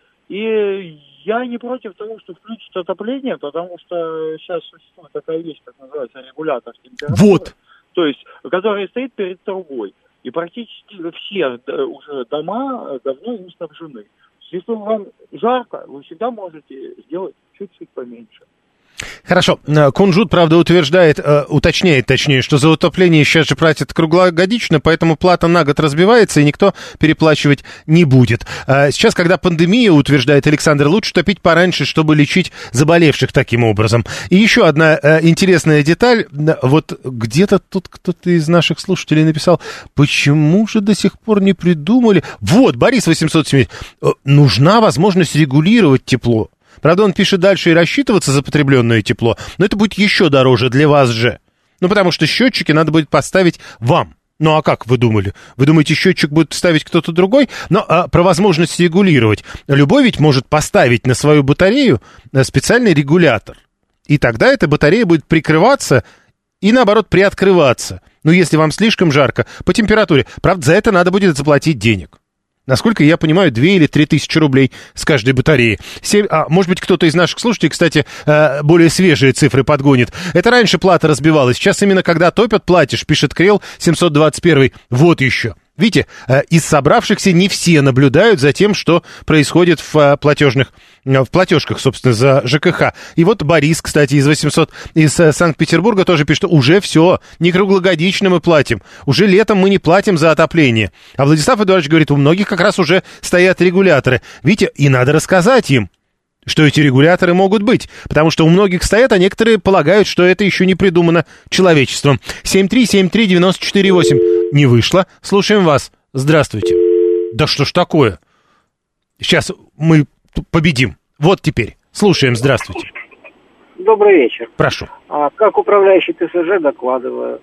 И я не против того, что включить отопление, потому что сейчас существует такая вещь, как называется регулятор температуры. Вот. То есть, который стоит перед трубой. И практически все уже дома давно им снабжены. Если вам жарко, вы всегда можете сделать чуть-чуть поменьше. Хорошо. Кунжут, правда, уточняет, что за утопление сейчас же платят круглогодично, поэтому плата на год разбивается, и никто переплачивать не будет. Сейчас, когда пандемия, утверждает Александр, лучше топить пораньше, чтобы лечить заболевших таким образом. И еще одна интересная деталь. Вот где-то тут кто-то из наших слушателей написал, почему же до сих пор не придумали... Вот, Борис 870. Нужна возможность регулировать тепло. Правда, он пишет дальше и рассчитываться за потребленное тепло, но это будет еще дороже для вас же. Потому что счетчики надо будет поставить вам. А как вы думали? Вы думаете, счетчик будет ставить кто-то другой? Но про возможность регулировать. Любой ведь может поставить на свою батарею специальный регулятор. И тогда эта батарея будет прикрываться и, наоборот, приоткрываться. Если вам слишком жарко, по температуре. Правда, за это надо будет заплатить денег. Насколько я понимаю, 2 или 3 тысячи рублей с каждой батареи. Может быть, кто-то из наших слушателей, кстати, более свежие цифры подгонит. Это раньше плата разбивалась. Сейчас именно когда топят, платишь, пишет Крел 721. Вот еще. Видите, из собравшихся не все наблюдают за тем, что происходит в платежках, собственно, за ЖКХ. И вот Борис, кстати, из Санкт-Петербурга тоже пишет, что уже все, не круглогодично мы платим. Уже летом мы не платим за отопление. А Владислав Эдуардович говорит, у многих как раз уже стоят регуляторы. Видите, и надо рассказать им, что эти регуляторы могут быть, потому что у многих стоят, а некоторые полагают, что это еще не придумано человечеством. 7373948. Не вышло. Слушаем вас. Здравствуйте. Да что ж такое? Сейчас мы победим. Вот теперь. Слушаем. Здравствуйте. Добрый вечер. Прошу. Как управляющий ТСЖ докладываю,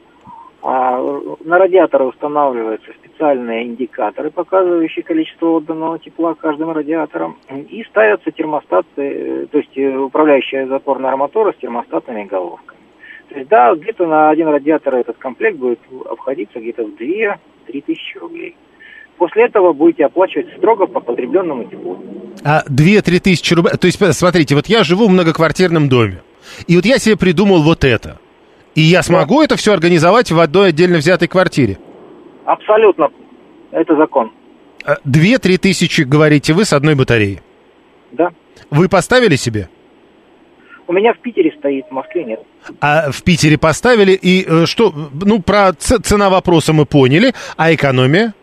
на радиаторы устанавливаются специальные индикаторы, показывающие количество отданного тепла каждым радиатором, и ставятся термостаты, то есть управляющая запорная арматура с термостатными головками. То есть, да, где-то на один радиатор этот комплект будет обходиться где-то в 2-3 тысячи рублей. После этого будете оплачивать строго по потребленному теплу. 2-3 тысячи рублей? То есть, смотрите, вот я живу в многоквартирном доме, и вот я себе придумал вот это. И я смогу это все организовать в одной отдельно взятой квартире? Абсолютно. Это закон. 2-3 тысячи, говорите вы, с одной батареи? Да. Вы поставили себе? У меня в Питере стоит, в Москве нет. А в Питере поставили, и что, про цена вопроса мы поняли, а экономия?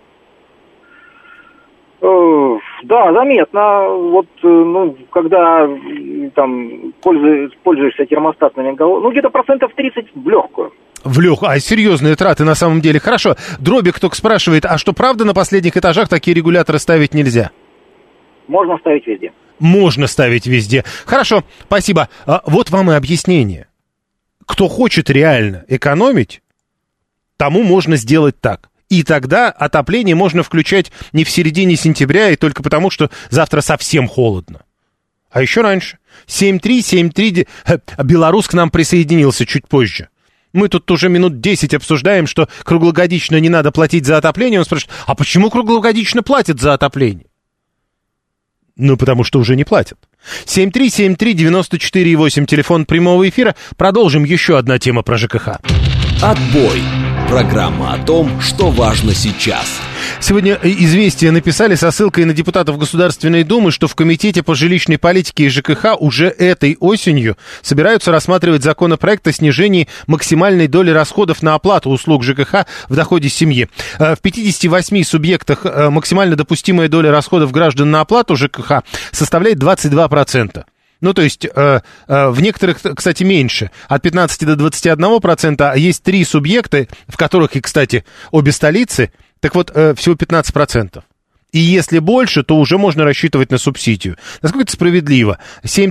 Да, заметно. Вот, когда там пользуешься термостатными головками, где-то 30% в легкую. Серьезные траты на самом деле. Хорошо. Дробик только спрашивает, а что правда на последних этажах такие регуляторы ставить нельзя? Можно ставить везде. Можно ставить везде. Хорошо, спасибо. Вот вам и объяснение. Кто хочет реально экономить, тому можно сделать так. И тогда отопление можно включать не в середине сентября, и только потому, что завтра совсем холодно. А еще раньше. 73739. Белорус к нам присоединился чуть позже. Мы тут уже минут 10 обсуждаем, что круглогодично не надо платить за отопление. Он спрашивает, а почему круглогодично платят за отопление? Потому что уже не платят. 7373948, телефон прямого эфира. Продолжим. Еще одна тема про ЖКХ. Отбой. Программа о том, что важно сейчас. Сегодня «Известия» написали со ссылкой на депутатов Государственной Думы, что в Комитете по жилищной политике и ЖКХ уже этой осенью собираются рассматривать законопроект о снижении максимальной доли расходов на оплату услуг ЖКХ в доходе семьи. В 58 субъектах максимально допустимая доля расходов граждан на оплату ЖКХ составляет 22%. Ну, то есть в некоторых, кстати, меньше, от 15 до 21%, а есть 3 субъекта, в которых, и, кстати, обе столицы, так вот, всего 15%. И если больше, то уже можно рассчитывать на субсидию. Насколько это справедливо?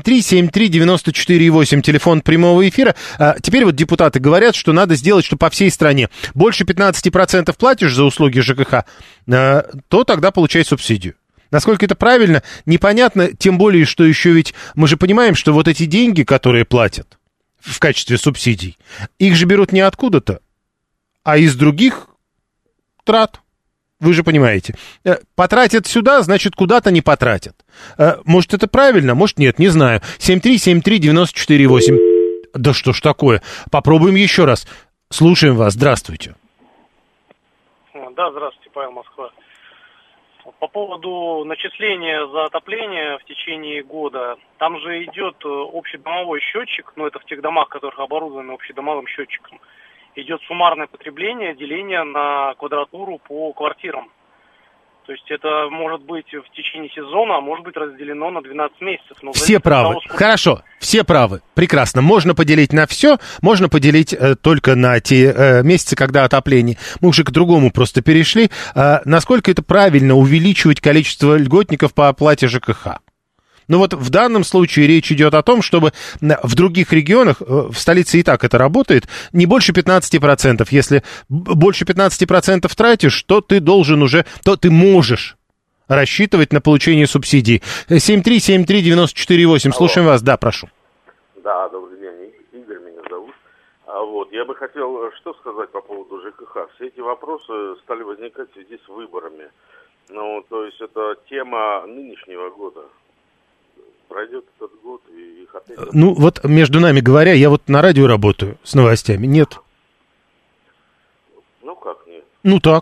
7373948, телефон прямого эфира. Теперь вот депутаты говорят, что надо сделать, что по всей стране больше 15% платишь за услуги ЖКХ, то тогда получай субсидию. Насколько это правильно, непонятно, тем более, что еще ведь мы же понимаем, что вот эти деньги, которые платят в качестве субсидий, их же берут не откуда-то, а из других трат. Вы же понимаете. Потратят сюда, значит, куда-то не потратят. Может, это правильно, может, нет, не знаю. 7373948. Да что ж такое? Попробуем еще раз. Слушаем вас. Здравствуйте. Да, здравствуйте, Павел, Москва. По поводу начисления за отопление в течение года, там же идет общедомовой счетчик, но это в тех домах, которых оборудованы общедомовым счетчиком. Идет суммарное потребление, деление на квадратуру по квартирам. То есть это может быть в течение сезона, а может быть разделено на 12 месяцев. Но все правы. Того, сколько... Хорошо, все правы. Прекрасно. Можно поделить на все, можно поделить только на те месяцы, когда отопление. Мы уже к другому просто перешли. Насколько это правильно увеличивать количество льготников по оплате ЖКХ? Ну вот в данном случае речь идет о том, чтобы в других регионах, в столице и так это работает, не больше 15%. Если больше 15% тратишь, то ты должен уже, то ты можешь рассчитывать на получение субсидий. 7373948, слушаем вас, да, прошу. Да, добрый день, Игорь меня зовут. Вот, я бы хотел что сказать по поводу ЖКХ. Все эти вопросы стали возникать в связи с выборами. Ну, то есть это тема нынешнего года. Пройдет этот год, и их опять... Ну, вот между нами говоря, я вот на радио работаю с новостями. Нет. Ну, как нет? Ну, так.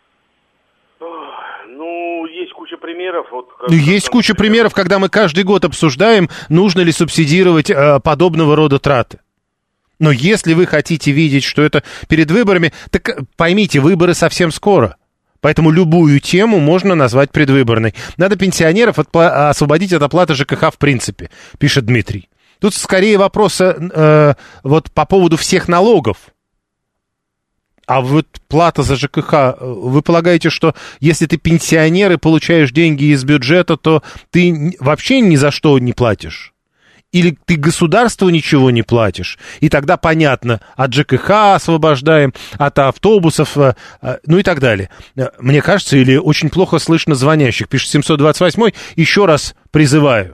Ну, есть куча примеров. Вот, есть куча примеров, когда мы каждый год обсуждаем, нужно ли субсидировать подобного рода траты. Но если вы хотите видеть, что это перед выборами, так поймите, выборы совсем скоро. Поэтому любую тему можно назвать предвыборной. Надо пенсионеров освободить от оплаты ЖКХ в принципе, пишет Дмитрий. Тут скорее вопрос вот по поводу всех налогов. А вот плата за ЖКХ, вы полагаете, что если ты пенсионер и получаешь деньги из бюджета, то ты вообще ни за что не платишь? Или ты государству ничего не платишь, и тогда понятно, от ЖКХ освобождаем, от автобусов, ну и так далее. Мне кажется, или очень плохо слышно звонящих, пишет 728-й, еще раз призываю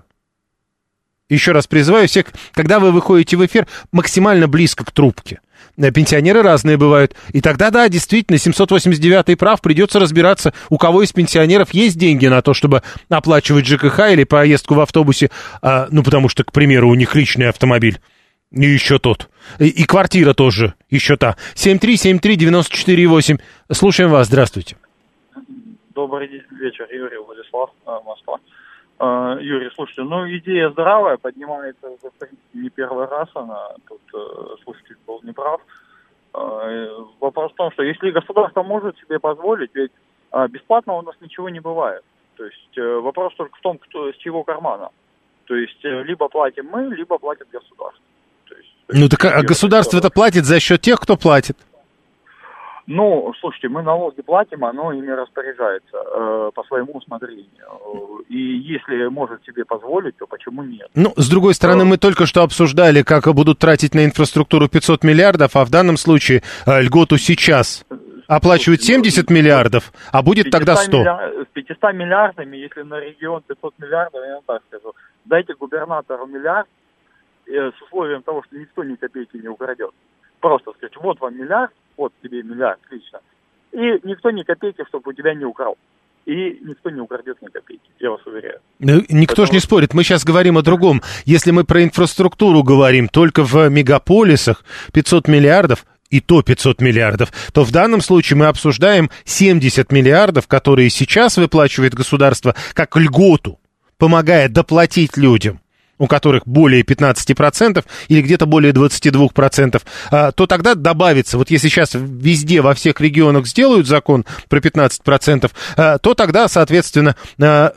всех, когда вы выходите в эфир, максимально близко к трубке. Пенсионеры разные бывают. И тогда, да, действительно, 789-й прав, придется разбираться, у кого из пенсионеров есть деньги на то, чтобы оплачивать ЖКХ или поездку в автобусе, ну, потому что, к примеру, у них личный автомобиль. И еще тот. И квартира тоже еще та. 7373948. Слушаем вас, здравствуйте. Добрый вечер, Юрий, Владислав, Москва. Юрий, слушайте, ну идея здравая, поднимается в принципе не первый раз она, тут слушатель был неправ. Вопрос в том, что если государство может себе позволить, ведь бесплатно у нас ничего не бывает. То есть вопрос только в том, кто, с чьего кармана. То есть либо платим мы, либо платит государство. Ну так а государство это платит за счет тех, кто платит? Ну, слушайте, мы налоги платим, оно ими распоряжается по своему усмотрению. И если может себе позволить, то почему нет? Ну, с другой стороны, мы только что обсуждали, как будут тратить на инфраструктуру 500 миллиардов, а в данном случае льготу сейчас оплачивают 70 миллиардов, а будет тогда 100. С 500 миллиардами, если на регион 500 миллиардов, я так скажу, дайте губернатору миллиард с условием того, что никто ни копейки не украдет. Просто сказать, вот вам миллиард, вот тебе миллиард лично. И никто ни копейки, чтобы у тебя не украл. И никто не украдет ни копейки, я вас уверяю. Никто же не спорит, мы сейчас говорим о другом. Если мы про инфраструктуру говорим только в мегаполисах 500 миллиардов, и то 500 миллиардов, то в данном случае мы обсуждаем 70 миллиардов, которые сейчас выплачивает государство как льготу, помогая доплатить людям, у которых более 15% или где-то более 22%, то тогда добавится, вот если сейчас везде, во всех регионах сделают закон про 15%, то тогда, соответственно,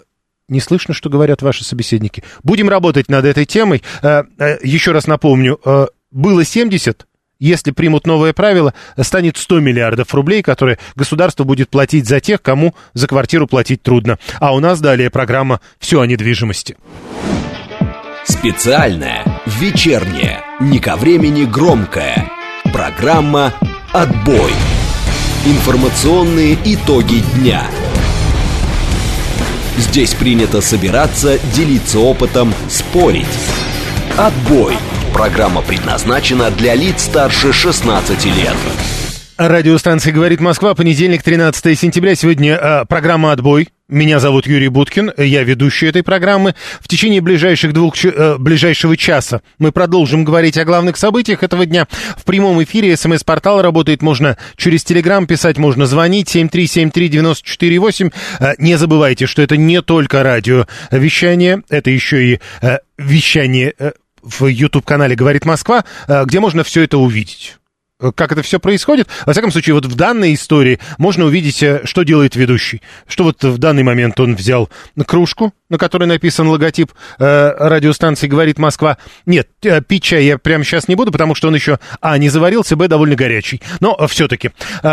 Не слышно, что говорят ваши собеседники. Будем работать над этой темой. Еще раз напомню, было 70, если примут новые правила, станет 100 миллиардов рублей, которые государство будет платить за тех, кому за квартиру платить трудно. А у нас далее программа «Все о недвижимости». Специальная, вечерняя, не ко времени громкая. Программа «Отбой». Информационные итоги дня. Здесь принято собираться, делиться опытом, спорить. «Отбой». Программа предназначена для лиц старше 16 лет. Радиостанция «Говорит Москва», понедельник, 13 сентября. Сегодня программа «Отбой». Меня зовут Юрий Буткин, я ведущий этой программы. В течение ближайшего часа мы продолжим говорить о главных событиях этого дня. В прямом эфире СМС-портал работает, можно через Телеграм писать, можно звонить, 7373948. Не забывайте, что это не только радиовещание, это еще и вещание в YouTube-канале «Говорит Москва», где можно все это увидеть. Как это все происходит. Во всяком случае, вот в данной истории можно увидеть, что делает ведущий. Что вот в данный момент он взял кружку, на которой написан логотип радиостанции «Говорит Москва». Нет, пить чай я прямо сейчас не буду, потому что он еще, не заварился, довольно горячий. Но все-таки.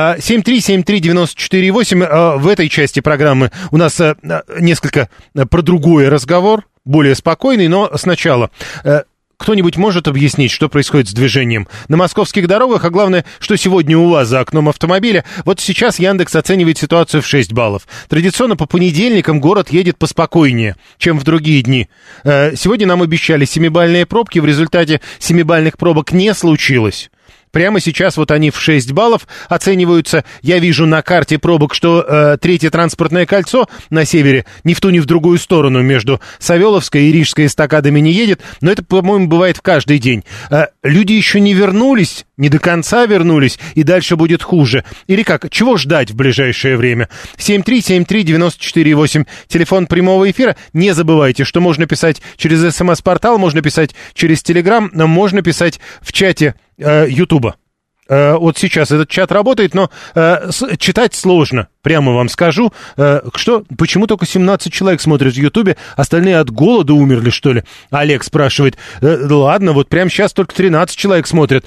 7373948. В этой части программы у нас несколько про другой разговор, более спокойный, но сначала... Кто-нибудь может объяснить, что происходит с движением на московских дорогах, а главное, что сегодня у вас за окном автомобиля? Вот сейчас Яндекс оценивает ситуацию в 6 баллов. Традиционно по понедельникам город едет поспокойнее, чем в другие дни. Сегодня нам обещали 7-бальные пробки, в результате 7-бальных пробок не случилось. Прямо сейчас вот они в 6 баллов оцениваются. Я вижу на карте пробок, что третье транспортное кольцо на севере ни в ту, ни в другую сторону между Савеловской и Рижской эстакадами не едет. Но это, по-моему, бывает в каждый день. Люди еще не вернулись, не до конца вернулись, и дальше будет хуже. Или как? Чего ждать в ближайшее время? 7373948, телефон прямого эфира. Не забывайте, что можно писать через СМС-портал, можно писать через Телеграм, можно писать в чате Ютуба. Вот сейчас этот чат работает, но читать сложно, прямо вам скажу. Почему только 17 человек смотрят в Ютубе, остальные от голода умерли, что ли? Олег спрашивает. Ладно, вот прямо сейчас только 13 человек смотрят.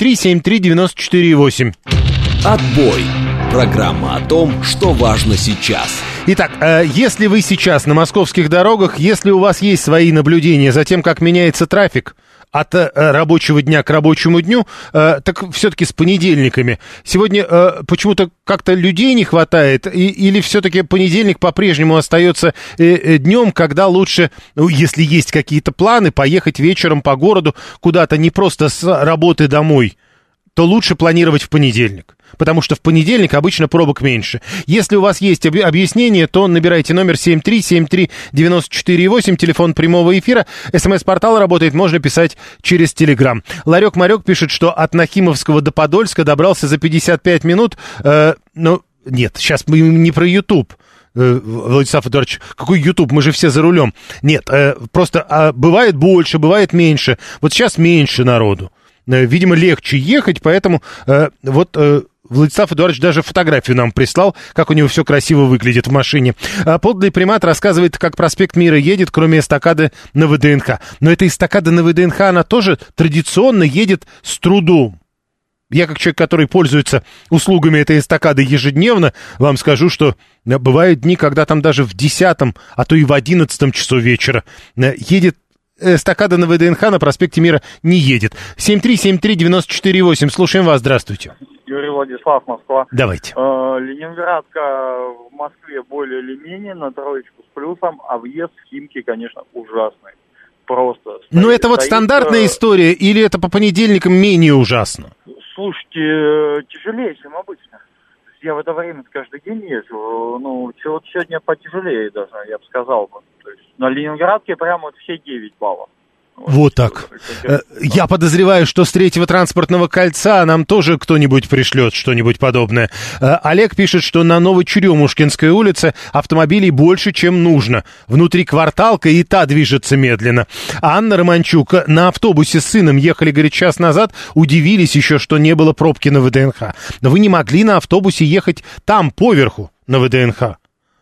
7373948. «Отбой». Программа о том, что важно сейчас. Итак, если вы сейчас на московских дорогах, если у вас есть свои наблюдения за тем, как меняется трафик от рабочего дня к рабочему дню, так все-таки с понедельниками. Сегодня почему-то как-то людей не хватает, или все-таки понедельник по-прежнему остается днем, когда лучше, если есть какие-то планы, поехать вечером по городу куда-то, не просто с работы домой, то лучше планировать в понедельник. Потому что в понедельник обычно пробок меньше. Если у вас есть объяснение, то набирайте номер 7373948, телефон прямого эфира. СМС-портал работает, можно писать через Телеграм. Ларек-марек пишет, что от Нахимовского до Подольска добрался за 55 минут. Нет, сейчас мы не про YouTube. Владислав Эдуардович, какой YouTube? Мы же все за рулем. Нет, просто бывает больше, бывает меньше. Вот сейчас меньше народу. Видимо, легче ехать, поэтому Владислав Эдуардович даже фотографию нам прислал, как у него все красиво выглядит в машине. Подлый примат рассказывает, как проспект Мира едет, кроме эстакады на ВДНХ. Но эта эстакада на ВДНХ, она тоже традиционно едет с трудом. Я, как человек, который пользуется услугами этой эстакады ежедневно, вам скажу, что бывают дни, когда там даже в 10, а то и в 11 часу вечера едет эстакада на ВДНХ, на проспекте Мира не едет. 7373948. Слушаем вас. Здравствуйте. Юрий Владислав, Москва. Давайте. Ленинградка в Москве более или менее на троечку с плюсом, а въезд в Химки, конечно, ужасный. Просто. Но это вот стандартная история, или это по понедельникам менее ужасно? Слушайте, тяжелее, чем обычно. Я в это время каждый день езжу. Вот сегодня потяжелее даже, я бы сказал. То есть на Ленинградке прямо вот все 9 баллов. Вот так. Я подозреваю, что с третьего транспортного кольца нам тоже кто-нибудь пришлет что-нибудь подобное. Олег пишет, что на Новочеремушкинской улице автомобилей больше, чем нужно. Внутри кварталка и та движется медленно. А Анна Романчук: на автобусе с сыном ехали, говорит, час назад, удивились еще, что не было пробки на ВДНХ. Но вы не могли на автобусе ехать там, поверху, на ВДНХ.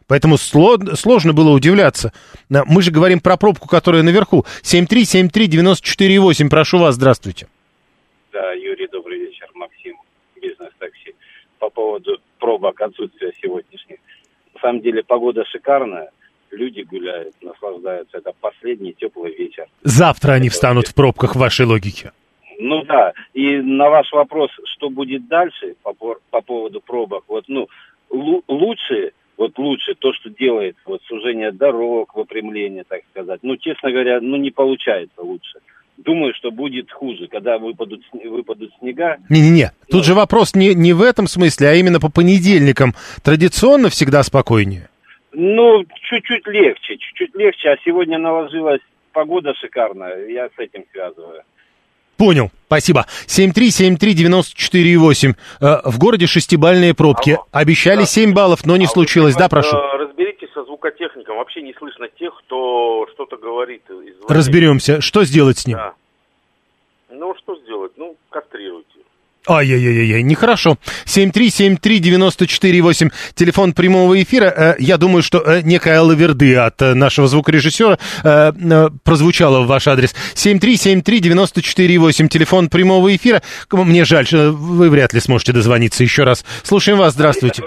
Поэтому сложно было удивляться. Мы же говорим про пробку, которая наверху. 7373948, прошу вас, здравствуйте. Да, Юрий, добрый вечер. Максим, бизнес-такси. По поводу пробок, отсутствия сегодняшних. На самом деле погода шикарная, люди гуляют, наслаждаются. Это последний теплый вечер. Завтра они встанут в пробках в вашей логике. Ну да, и на ваш вопрос, что будет дальше по поводу пробок, лучше то, что делает сужение дорог, выпрямление, так сказать. Честно говоря, не получается лучше. Думаю, что будет хуже, когда выпадут снега. Не-не-не, тут же вопрос не в этом смысле, а именно по понедельникам. Традиционно всегда спокойнее? Чуть-чуть легче, а сегодня наложилась погода шикарная, я с этим связываю. Понял, спасибо. 7373948. В городе 6-бальные пробки. Алло. Обещали 7 баллов, но не случилось. Да, прошу. Разберитесь со звукотехником. Вообще не слышно тех, кто что-то говорит. Разберемся. Что сделать с ним? Да. Что сделать? Кастрируйте. Ай-яй-яй-яй, нехорошо. 7373948, телефон прямого эфира. Я думаю, что некая лаверды от нашего звукорежиссера прозвучала в ваш адрес. 7373948, телефон прямого эфира. Мне жаль, что вы вряд ли сможете дозвониться еще раз. Слушаем вас, здравствуйте.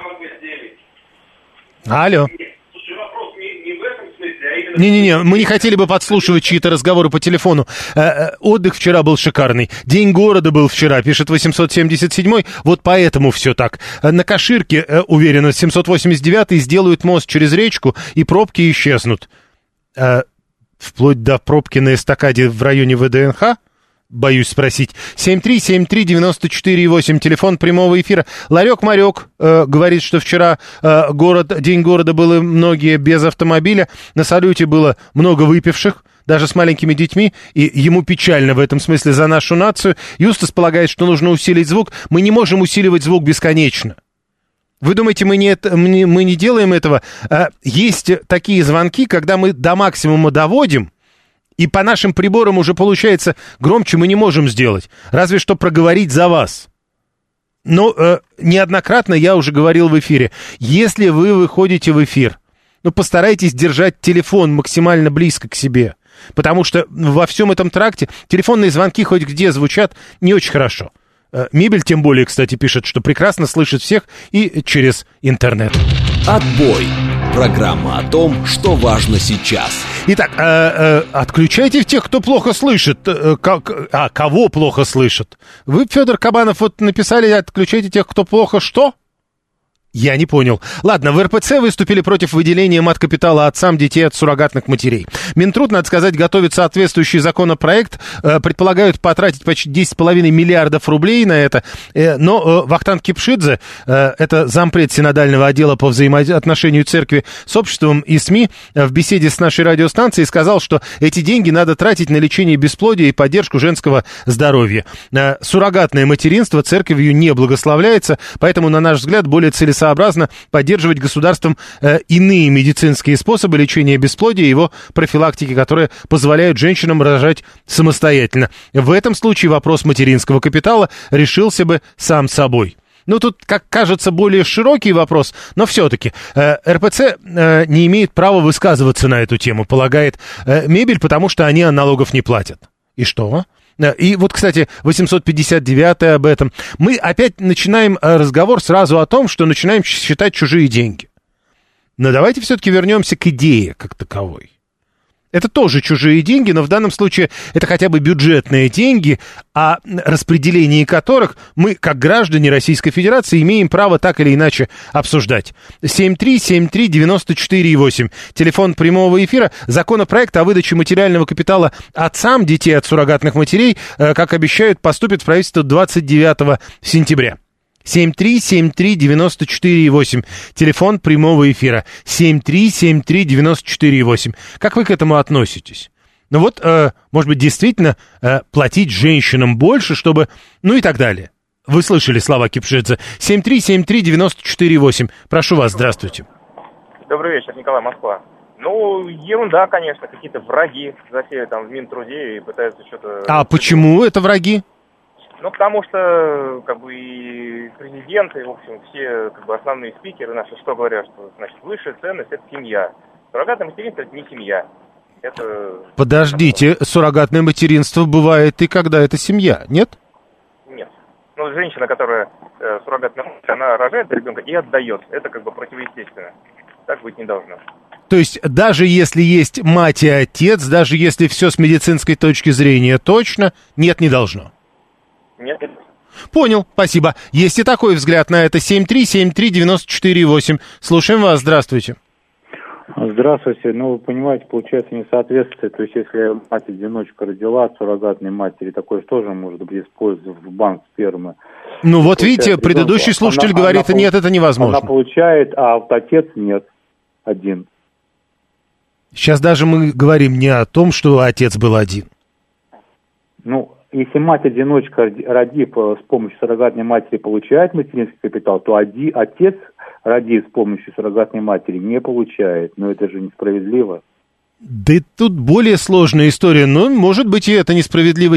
Алло. Не-не-не, мы не хотели бы подслушивать чьи-то разговоры по телефону. Отдых вчера был шикарный. День города был вчера, пишет 877-й. Вот поэтому все так. На Каширке, уверенно, 789-й сделают мост через речку, и пробки исчезнут. Вплоть до пробки на эстакаде в районе ВДНХ? Боюсь спросить. 7373948, телефон прямого эфира. Ларек-марек говорит, что вчера день города было многие без автомобиля. На салюте было много выпивших, даже с маленькими детьми, и ему печально в этом смысле за нашу нацию. Юстас полагает, что нужно усилить звук. Мы не можем усиливать звук бесконечно. Вы думаете, мы не делаем этого? Есть такие звонки, когда мы до максимума доводим, и по нашим приборам уже получается громче мы не можем сделать. Разве что проговорить за вас. Но неоднократно я уже говорил в эфире. Если вы выходите в эфир, постарайтесь держать телефон максимально близко к себе. Потому что во всем этом тракте телефонные звонки хоть где звучат не очень хорошо. Мебель, тем более, кстати, пишет, что прекрасно слышит всех и через интернет. Отбой. Программа о том, что важно сейчас. Итак, отключайте тех, кто плохо слышит. Кого плохо слышит? Вы, Федор Кабанов, написали, отключайте тех, кто плохо что? Я не понял. Ладно, в РПЦ выступили против выделения мат-капитала отцам детей от суррогатных матерей. Минтруд, надо сказать, готовит соответствующий законопроект. Предполагают потратить почти 10,5 миллиардов рублей на это. Но Вахтанг Кипшидзе, это зампред синодального отдела по взаимоотношению церкви с обществом и СМИ, в беседе с нашей радиостанцией сказал, что эти деньги надо тратить на лечение бесплодия и поддержку женского здоровья. Суррогатное материнство церковью не благословляется, поэтому, на наш взгляд, более целесообразно поддерживать государством иные медицинские способы лечения бесплодия и его профилактики, которые позволяют женщинам рожать самостоятельно. В этом случае вопрос материнского капитала решился бы сам собой. Тут, как кажется, более широкий вопрос, но все-таки РПЦ не имеет права высказываться на эту тему, полагает Мебель, потому что они налогов не платят. И что? И кстати, 859-й об этом. Мы опять начинаем разговор сразу о том, что начинаем считать чужие деньги. Но давайте все-таки вернемся к идее как таковой. Это тоже чужие деньги, но в данном случае это хотя бы бюджетные деньги, о распределении которых мы, как граждане Российской Федерации, имеем право так или иначе обсуждать. 7373948, телефон прямого эфира. Законопроект о выдаче материального капитала отцам детей от суррогатных матерей, как обещают, поступит в правительство 29 сентября. 7373948, телефон прямого эфира, 7373948. Как вы к этому относитесь? Может быть, действительно платить женщинам больше, чтобы... и так далее. Вы слышали слова Кипшидзе. 7373948. Прошу вас, здравствуйте. Добрый вечер, Николай, Москва. Ерунда, конечно, какие-то враги засели там в Минтруде и пытаются что-то... А почему это враги? Ну, потому что, как бы, и президент, и, в общем, все, как бы, основные спикеры наши, что говорят, что, значит, высшая ценность – это семья. Суррогатное материнство – это не семья. Это... Подождите, суррогатное материнство бывает и когда это семья, нет? Нет. Ну, женщина, которая суррогатная мать, она рожает ребенка и отдает. Это, как бы, противоестественно. Так быть не должно. То есть даже если есть мать и отец, даже если все с медицинской точки зрения точно, нет, не должно. Нет. Понял, спасибо. Есть и такой взгляд на это. 7373948. Слушаем вас, здравствуйте. Здравствуйте. Ну, вы понимаете, получается несоответствие. То есть, если мать-одиночка родила от суррогатной матери, такое тоже может быть использовано в банк спермы. Ну, вот видите, предыдущий слушатель говорит, нет, это невозможно. Она получает, а вот отец нет, один. Сейчас даже мы говорим не о том, что отец был один. Ну, если мать-одиночка, родив с помощью суррогатной матери, получает материнский капитал, то отец, родив с помощью суррогатной матери, не получает. Но это же несправедливо. Да и тут более сложная история, но может быть и это несправедливо.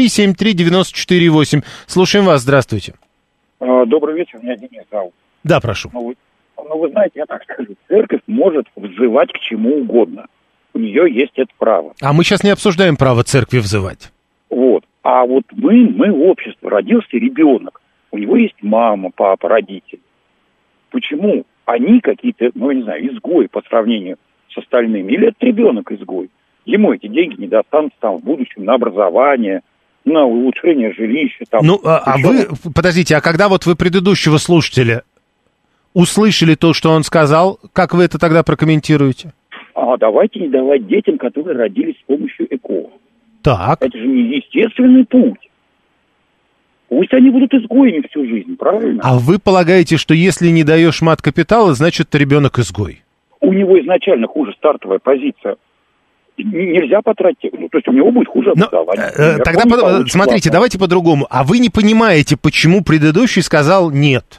7373948. Слушаем вас, здравствуйте. Добрый вечер, меня Денис зовут. Да, прошу. Ну, вы знаете, я так скажу, церковь может взывать к чему угодно. У нее есть это право. А мы сейчас не обсуждаем право церкви взывать. Вот. А вот мы общество, родился ребенок, у него есть мама, папа, родители. Почему они какие-то, ну, я не знаю, изгои по сравнению с остальными? Или этот ребенок изгой? Ему эти деньги не достанутся там в будущем на образование, на улучшение жилища. Там, ну, вы, подождите, а когда вот вы предыдущего слушателя услышали то, что он сказал, как вы это тогда прокомментируете? Давайте не давать детям, которые родились с помощью ЭКО. Так. Это же не естественный путь. Пусть они будут изгоями всю жизнь, правильно? А вы полагаете, что если не даешь мат-капитала, значит ребенок изгой? У него изначально хуже стартовая позиция. Нельзя потратить, ну, то есть у него будет хуже образование. Тогда, смотрите, давайте по-другому. А вы не понимаете, почему предыдущий сказал нет?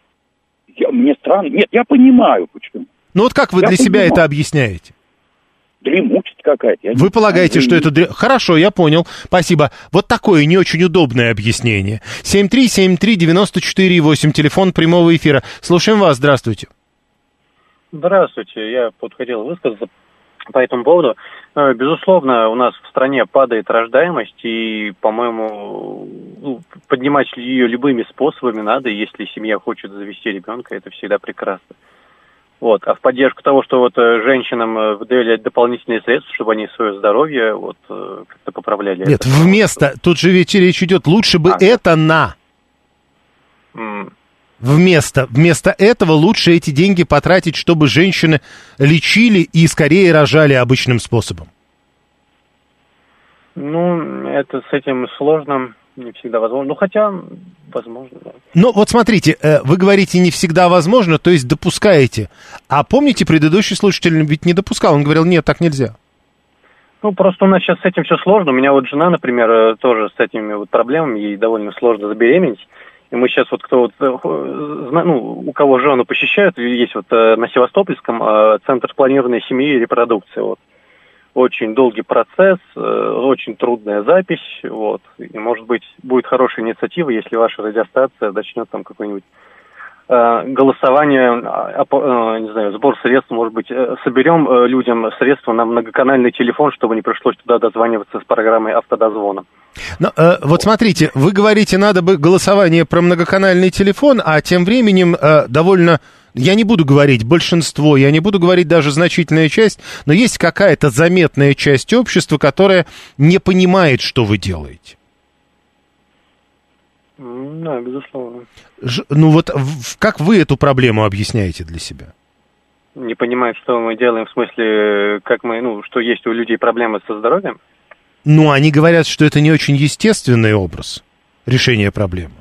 Мне странно. Нет, я понимаю, почему. Ну вот как вы для себя это объясняете? Дремучесть какая-то. Вы полагаете, что это... Хорошо, я понял. Спасибо. Вот такое не очень удобное объяснение. 7373948, телефон прямого эфира. Слушаем вас, здравствуйте. Здравствуйте. Я хотел высказаться по этому поводу. Безусловно, у нас в стране падает рождаемость, и, по-моему, поднимать ее любыми способами надо. Если семья хочет завести ребенка, это всегда прекрасно. Вот. А в поддержку того, что вот женщинам выделять дополнительные средства, чтобы они свое здоровье вот как-то поправляли. Нет, вместо, тут же ведь речь идет, лучше бы это на. Вместо этого лучше эти деньги потратить, чтобы женщины лечили и скорее рожали обычным способом. Ну, это с этим сложно, не всегда возможно. Ну, хотя, возможно, да. Ну, вот смотрите, вы говорите не всегда возможно, то есть допускаете. А помните, предыдущий слушатель ведь не допускал, он говорил, нет, так нельзя. Ну, просто у нас сейчас с этим все сложно. У меня вот жена, например, тоже с этими вот проблемами, ей довольно сложно забеременеть. И мы сейчас вот кто вот, ну, у кого жену посещают, есть вот на Севастопольском центр планирования семьи и репродукции, вот. Очень долгий процесс, очень трудная запись, вот. И, может быть, будет хорошая инициатива, если ваша радиостанция начнет там какой-нибудь голосование, не знаю, сбор средств, может быть, соберем людям средства на многоканальный телефон, чтобы не пришлось туда дозваниваться с программой автодозвона. Но, вот смотрите, вы говорите, надо бы голосование про многоканальный телефон, а тем временем довольно... Я не буду говорить большинство, я не буду говорить даже значительная часть, но есть какая-то заметная часть общества, которая не понимает, что вы делаете. Да, безусловно. Ну вот как вы эту проблему объясняете для себя? Не понимает, что мы делаем, в смысле, как мы, ну, что есть у людей проблемы со здоровьем? Ну, они говорят, что это не очень естественный образ решения проблемы.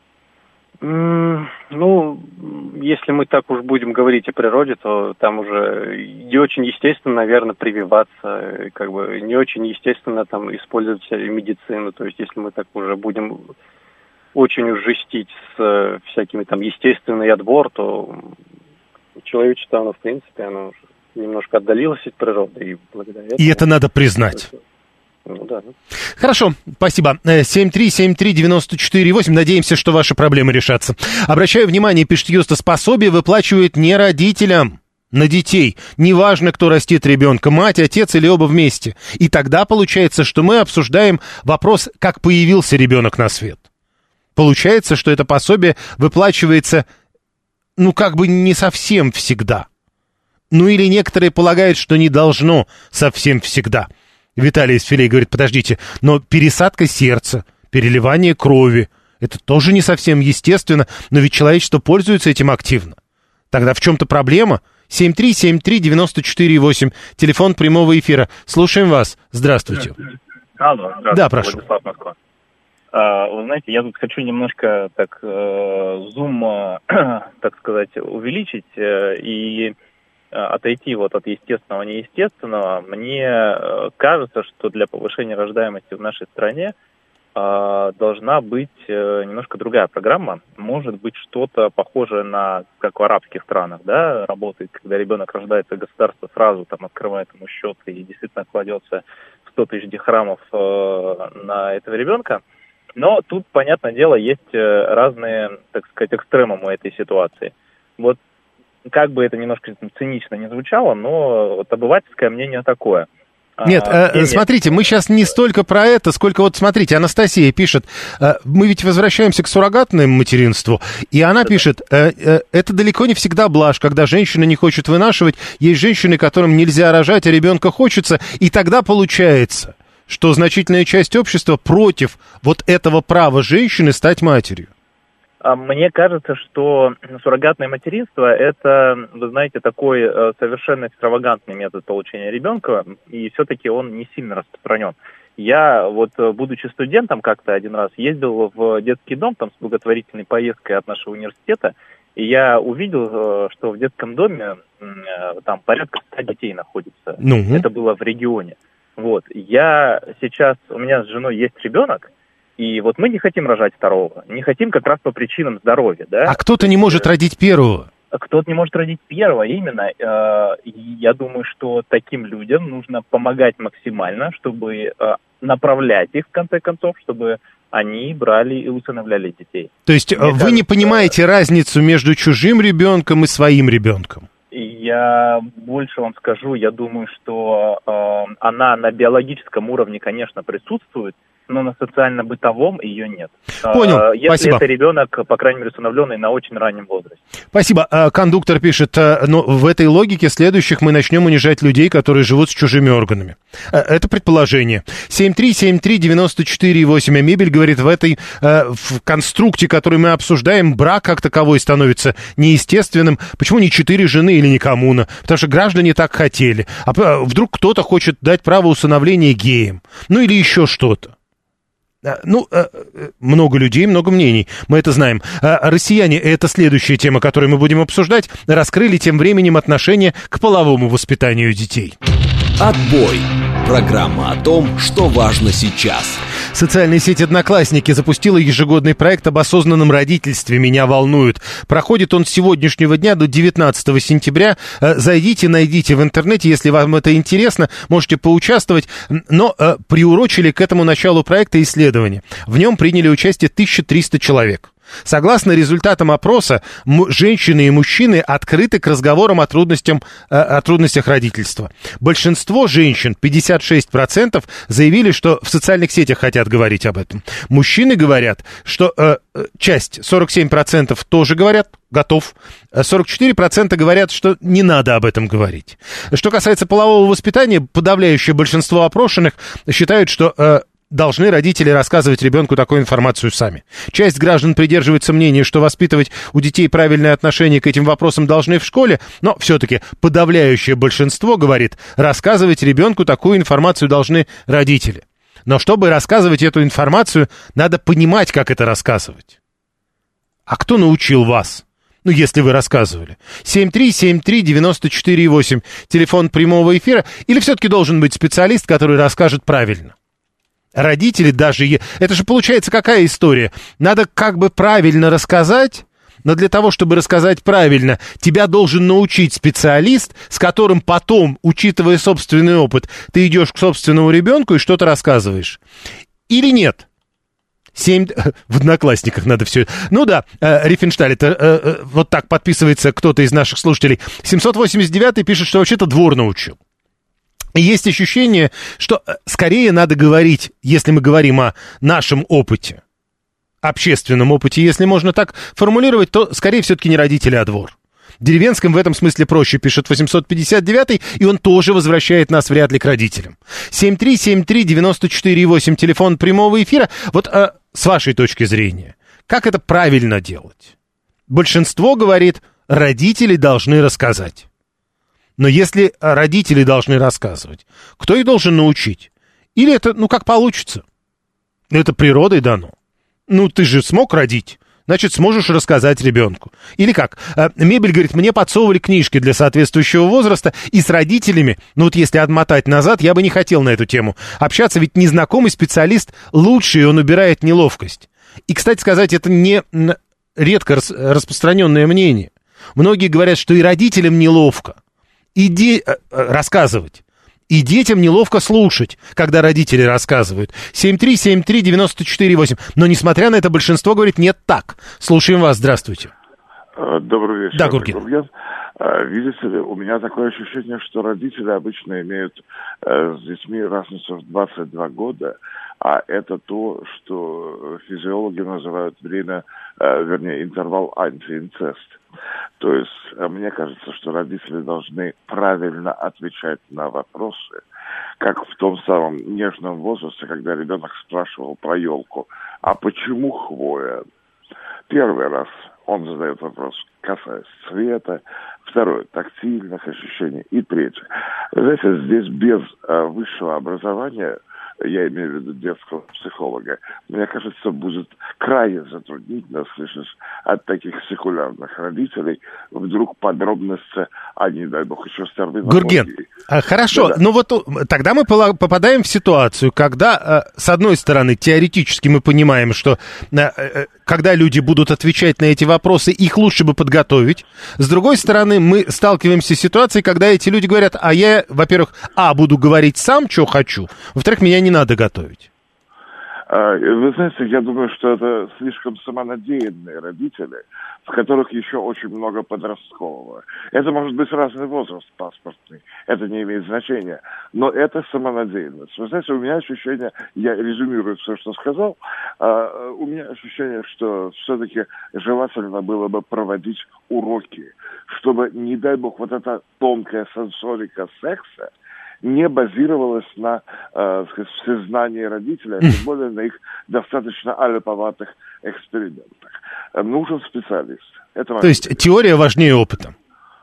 Ну, если мы так уж будем говорить о природе, то там уже не очень естественно, наверное, прививаться, как бы не очень естественно там использовать медицину. То есть, если мы так уже будем очень уж жестить с всякими там естественный отбор, то человечество, оно в принципе, оно уже немножко отдалилось от природы. И благодаря этому... И это надо признать. Ну да. Хорошо, спасибо. 7373948. Надеемся, что ваши проблемы решатся. Обращаю внимание, пишет Юстас, пособие выплачивают не родителям на детей. Неважно, кто растит ребенка, мать, отец или оба вместе. И тогда получается, что мы обсуждаем вопрос, как появился ребенок на свет. Получается, что это пособие выплачивается, как бы не совсем всегда. Или некоторые полагают, что не должно совсем всегда. Виталий из Филей говорит, подождите, но пересадка сердца, переливание крови, это тоже не совсем естественно, но ведь человечество пользуется этим активно. Тогда в чем-то проблема? 7373948, телефон прямого эфира. Слушаем вас. Здравствуйте. Алло, здравствуйте. Да, прошу. Владислав, Москва. Вы знаете, я тут хочу немножко зум, так сказать, увеличить и отойти от естественного неестественного. Мне кажется, что для повышения рождаемости в нашей стране должна быть немножко другая программа. Может быть, что-то похожее на, как в арабских странах, да, работает, когда ребенок рождается, государство сразу открывает ему счет и действительно кладется 100 тысяч дирхамов на этого ребенка. Но тут, понятное дело, есть разные, так сказать, экстремумы этой ситуации. Как бы это немножко цинично не звучало, но обывательское мнение такое. Нет, смотрите, мы сейчас не столько про это, сколько смотрите, Анастасия пишет, мы ведь возвращаемся к суррогатному материнству, и она пишет, это далеко не всегда блажь, когда женщина не хочет вынашивать, есть женщины, которым нельзя рожать, а ребенка хочется, и тогда получается, что значительная часть общества против этого права женщины стать матерью. Мне кажется, что суррогатное материнство – это, вы знаете, такой совершенно экстравагантный метод получения ребенка, и все-таки он не сильно распространен. Я, будучи студентом, как-то один раз ездил в детский дом с благотворительной поездкой от нашего университета, и я увидел, что в детском доме там порядка 100 детей находится. Это было в регионе. Я сейчас, у меня с женой есть ребенок, и мы не хотим рожать второго, не хотим как раз по причинам здоровья, да. А кто-то не может родить первого. Кто-то не может родить первого, именно. Я думаю, что таким людям нужно помогать максимально, чтобы направлять их, в конце концов, чтобы они брали и усыновляли детей. То есть вы не понимаете разницу между чужим ребенком и своим ребенком? Я больше вам скажу, я думаю, что она на биологическом уровне, конечно, присутствует, но на социально-бытовом ее нет. Понял, если спасибо. это ребенок, по крайней мере, усыновленный на очень раннем возрасте. Спасибо. Кондуктор пишет, но в этой логике следующих мы начнем унижать людей, которые живут с чужими органами. Это предположение. 7373948. Мебель говорит, в конструкте, который мы обсуждаем, брак как таковой становится неестественным. Почему не 4 жены или не коммуна? Потому что граждане так хотели. А вдруг кто-то хочет дать право усыновления геям? Или еще что-то. Много людей, много мнений, мы это знаем. Россияне, это следующая тема, которую мы будем обсуждать, раскрыли тем временем отношение к половому воспитанию детей. Отбой. Программа о том, что важно сейчас. Социальная сеть «Одноклассники» запустила ежегодный проект об осознанном родительстве «Меня волнует». Проходит он с сегодняшнего дня до 19 сентября. Зайдите, найдите в интернете, если вам это интересно, можете поучаствовать. Но приурочили к этому началу проекта исследования. В нем приняли участие 1300 человек. Согласно результатам опроса, женщины и мужчины открыты к разговорам о трудностях родительства. Большинство женщин, 56%, заявили, что в социальных сетях хотят говорить об этом. Мужчины говорят, что часть, 47% тоже говорят, готов. 44% говорят, что не надо об этом говорить. Что касается полового воспитания, подавляющее большинство опрошенных считают, что должны родители рассказывать ребенку такую информацию сами. Часть граждан придерживается мнения, что воспитывать у детей правильное отношение к этим вопросам должны в школе, но все-таки подавляющее большинство говорит, рассказывать ребенку такую информацию должны родители. Но чтобы рассказывать эту информацию, надо понимать, как это рассказывать. А кто научил вас? Если вы рассказывали. 7373948, телефон прямого эфира, или все-таки должен быть специалист, который расскажет правильно? Родители даже... Это же получается какая история? Надо как бы правильно рассказать, Но для того, чтобы рассказать правильно, тебя должен научить специалист, с которым потом, учитывая собственный опыт, ты идешь к собственному ребенку и что-то рассказываешь. Или нет? В Одноклассниках надо все. Ну да, Рифеншталь, это вот так подписывается кто-то из наших слушателей. 789 пишет, что вообще-то двор научил. И есть ощущение, что скорее надо говорить, если мы говорим о нашем опыте, общественном опыте, если можно так формулировать, то скорее все-таки не родители, а двор. Деревенском в этом смысле проще, пишет 859-й, и он тоже возвращает нас вряд ли к родителям. 7373948, телефон прямого эфира. Вот с вашей точки зрения, как это правильно делать? Большинство говорит, родители должны рассказать. Но если родители должны рассказывать, кто их должен научить? Или это, как получится? Это природой дано. Ты же смог родить, значит, сможешь рассказать ребенку. Или как? Мебель говорит, мне подсовывали книжки для соответствующего возраста, и с родителями, если отмотать назад, я бы не хотел на эту тему общаться, ведь незнакомый специалист лучше, и он убирает неловкость. И, кстати сказать, это не редко распространенное мнение. Многие говорят, что и родителям неловко рассказывать. И детям неловко слушать, когда родители рассказывают. 7373948. Но, несмотря на это, большинство говорит, нет, так. Слушаем вас, здравствуйте. Добрый вечер. Да, Гурген. Видите ли, у меня такое ощущение, что родители обычно имеют с детьми разницу в 22 года, а это то, что физиологи называют интервал антиинцест. То есть, мне кажется, что родители должны правильно отвечать на вопросы, как в том самом нежном возрасте, когда ребенок спрашивал про елку, а почему хвоя? Первый раз он задает вопрос, касаясь цвета, второй – тактильных ощущений, и третий. Знаете, здесь без высшего образования, я имею в виду детского психолога, мне кажется, будет крайне затруднительно слышать от таких секулярных родителей вдруг подробности, не дай бог, еще старые. Гурген, хорошо, да. Тогда мы попадаем в ситуацию, когда, с одной стороны, теоретически мы понимаем, что когда люди будут отвечать на эти вопросы, их лучше бы подготовить. С другой стороны, мы сталкиваемся с ситуацией, когда эти люди говорят, а я, во-первых, буду говорить сам, что хочу, во-вторых, меня не надо готовить. Вы знаете, я думаю, что это слишком самонадеянные родители, в которых еще очень много подросткового. Это может быть разный возраст паспортный, это не имеет значения, но это самонадеянность. Вы знаете, у меня ощущение, я резюмирую все, что сказал, у меня ощущение, что все-таки желательно было бы проводить уроки, чтобы, не дай бог, вот эта тонкая сенсорика секса не базировалась на всезнании родителей, а тем более на их достаточно аляповатых экспериментах. Нужен специалист. То есть теория важнее опыта?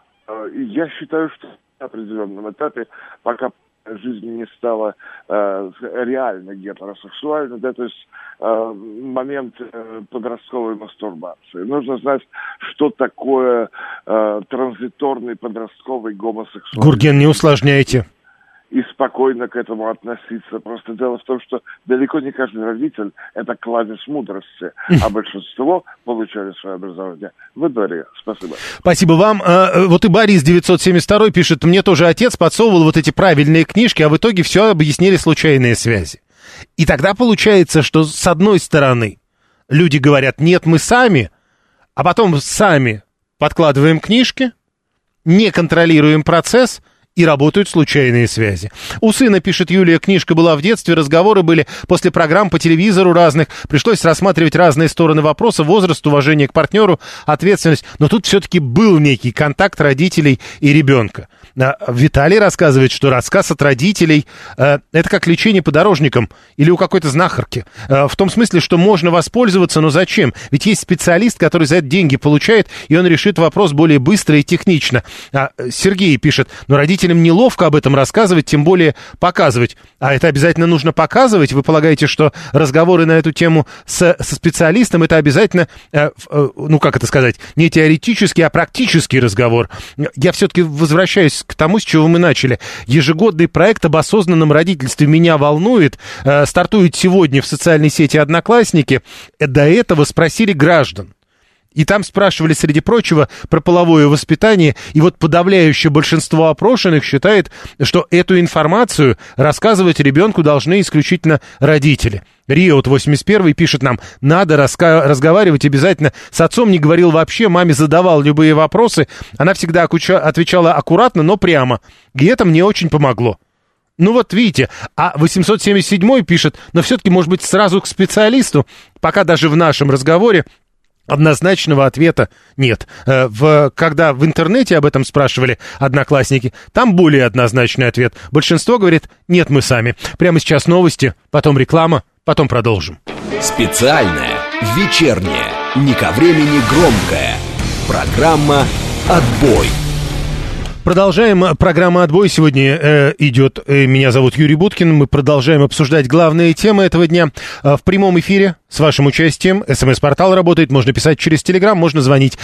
Я считаю, что на определенном этапе, пока жизнь не стала реально гетеросексуальной, то есть момент подростковой мастурбации. Нужно знать, что такое транзиторный подростковый гомосексуализм. Гурген, не усложняйте. И спокойно к этому относиться. Просто дело в том, что далеко не каждый родитель – это кладезь мудрости, а большинство получали свое образование во дворе. Спасибо. Спасибо вам. Вот и Борис 972 пишет, мне тоже отец подсовывал вот эти правильные книжки, а в итоге все объяснили случайные связи. И тогда получается, что с одной стороны люди говорят, нет, мы сами, а потом сами подкладываем книжки, не контролируем процесс, и работают случайные связи. У сына, пишет Юлия, книжка была в детстве, разговоры были после программ по телевизору разных, пришлось рассматривать разные стороны вопроса, возраст, уважение к партнеру, ответственность. Но тут все-таки был некий контакт родителей и ребенка. Виталий рассказывает, что рассказ от родителей это как лечение подорожникам или у какой-то знахарки. В том смысле, что можно воспользоваться, но зачем? Ведь есть специалист, который за это деньги получает, и он решит вопрос более быстро и технично. Сергей пишет, но родителям неловко об этом рассказывать, тем более показывать. А это обязательно нужно показывать? Вы полагаете, что разговоры на эту тему со специалистом это обязательно, не теоретический, а практический разговор? Я все-таки возвращаюсь к тому, с чего мы начали. Ежегодный проект об осознанном родительстве меня волнует. Стартует сегодня в социальной сети «Одноклассники». До этого спросили граждан. И там спрашивали, среди прочего, про половое воспитание, и вот подавляющее большинство опрошенных считает, что эту информацию рассказывать ребенку должны исключительно родители. Риот 81 пишет нам: надо разговаривать обязательно. С отцом не говорил вообще, маме задавал любые вопросы, она всегда отвечала аккуратно, но прямо, и это мне очень помогло. Ну вот видите, а 877 пишет: но все-таки, может быть, сразу к специалисту, пока даже в нашем разговоре однозначного ответа нет. Когда в интернете об этом спрашивали одноклассники, там более однозначный ответ. Большинство говорит: нет, мы сами. Прямо сейчас новости, потом реклама, потом продолжим. Специальная, вечерняя, не ко времени громкая. Программа «Отбой». Продолжаем. Программа «Отбой» сегодня идет. Меня зовут Юрий Буткин. Мы продолжаем обсуждать главные темы этого дня в прямом эфире с вашим участием. СМС-портал работает. Можно писать через Телеграм, можно звонить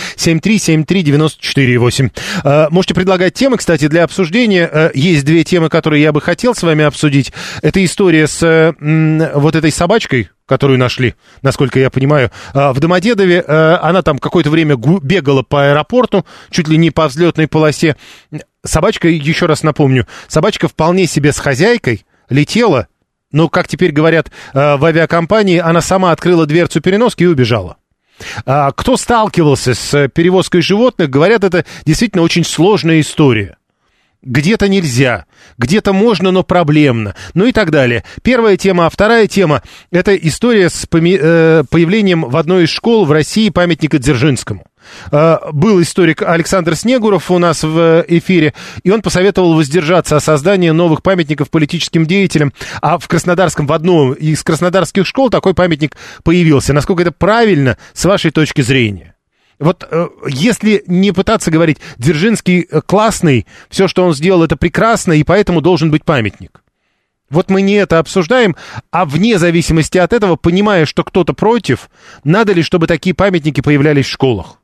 7373948. Можете предлагать темы, кстати, для обсуждения. Есть две темы, которые я бы хотел с вами обсудить. Это история с вот этой собачкой, которую нашли, насколько я понимаю, в Домодедове. Она там какое-то время бегала по аэропорту, чуть ли не по взлетной полосе. Собачка, еще раз напомню, собачка вполне себе с хозяйкой летела, но, как теперь говорят в авиакомпании, она сама открыла дверцу переноски и убежала. Кто сталкивался с перевозкой животных, говорят, это действительно очень сложная история. Где-то нельзя, где-то можно, но проблемно, ну и так далее. Первая тема, а вторая тема – это история с появлением в одной из школ в России памятника Дзержинскому. Был историк Александр Снегуров у нас в эфире, и он посоветовал воздержаться от создания новых памятников политическим деятелям, а в Краснодарском, в одной из краснодарских школ такой памятник появился. Насколько это правильно, с вашей точки зрения? Вот если не пытаться говорить, Дзержинский классный, все, что он сделал, это прекрасно, и поэтому должен быть памятник. Вот мы не это обсуждаем, а вне зависимости от этого, понимая, что кто-то против, надо ли, чтобы такие памятники появлялись в школах?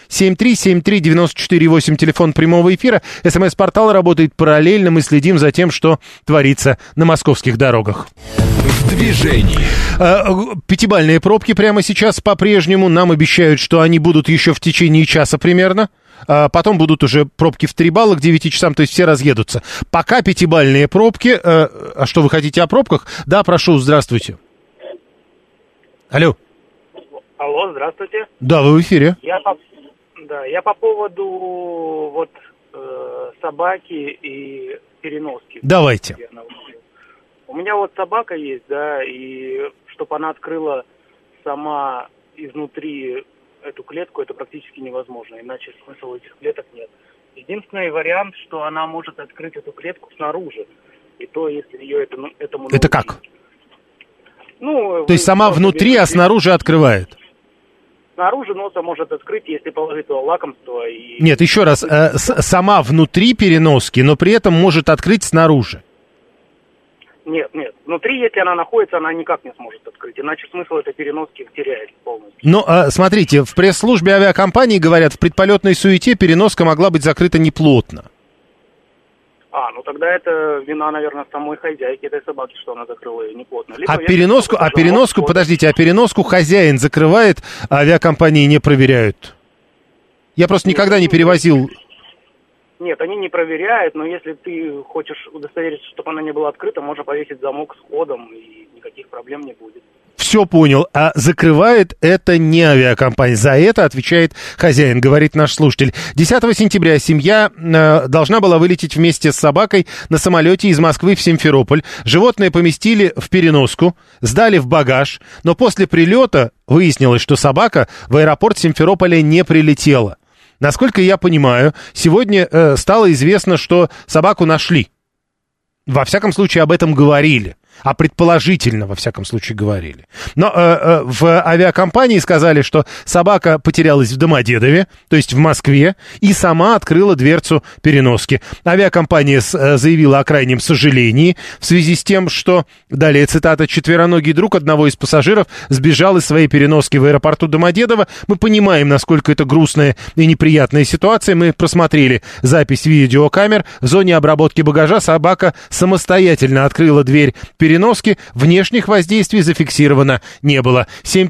7373948, телефон прямого эфира. СМС-портал работает параллельно. Мы следим за тем, что творится на московских дорогах. В движении. Пятибалльные пробки прямо сейчас по-прежнему. Нам обещают, что они будут еще в течение часа примерно. Потом будут уже пробки в 3 балла к 9 часам, то есть все разъедутся. Пока пятибалльные пробки. А что, вы хотите о пробках? Да, прошу, здравствуйте. Алло. Алло, здравствуйте. Да, вы в эфире. Я по поводу вот собаки и переноски. Давайте. У меня вот собака есть, да, и чтобы она открыла сама изнутри эту клетку, это практически невозможно, иначе смысла этих клеток нет. Единственный вариант, что она может открыть эту клетку снаружи, и то, если ее этому научить. Это как? Ну, то есть сама внутри, а снаружи открывает? Снаружи носа может открыть, если положить туда лакомство. И... Нет, еще раз, сама внутри переноски, но при этом может открыть снаружи. Нет, внутри, если она находится, она никак не сможет открыть, иначе смысл этой переноски теряется полностью. Ну, смотрите, в пресс-службе авиакомпании говорят, в предполетной суете переноска могла быть закрыта неплотно. Ну тогда это вина, наверное, самой хозяйки этой собаки, что она закрыла ее неплотно. Переноску хозяин закрывает, а авиакомпании не проверяют. Я просто никогда не перевозил. Нет, они не проверяют, но если ты хочешь удостовериться, чтобы она не была открыта, можно повесить замок с кодом, и никаких проблем не будет. Все понял, а закрывает это не авиакомпания. За это отвечает хозяин, говорит наш слушатель. 10 сентября семья должна была вылететь вместе с собакой на самолете из Москвы в Симферополь. Животное поместили в переноску, сдали в багаж, но после прилета выяснилось, что собака в аэропорт Симферополя не прилетела. Насколько я понимаю, сегодня стало известно, что собаку нашли. Во всяком случае, об этом говорили. А предположительно, во всяком случае, говорили. Но в авиакомпании сказали, что собака потерялась в Домодедове, то есть в Москве, и сама открыла дверцу переноски. Авиакомпания заявила о крайнем сожалении в связи с тем, что, далее цитата, четвероногий друг одного из пассажиров сбежал из своей переноски в аэропорту Домодедово. Мы понимаем, насколько это грустная и неприятная ситуация. Мы просмотрели запись видеокамер. В зоне обработки багажа собака самостоятельно открыла дверь переноски переноске внешних воздействий зафиксировано не было.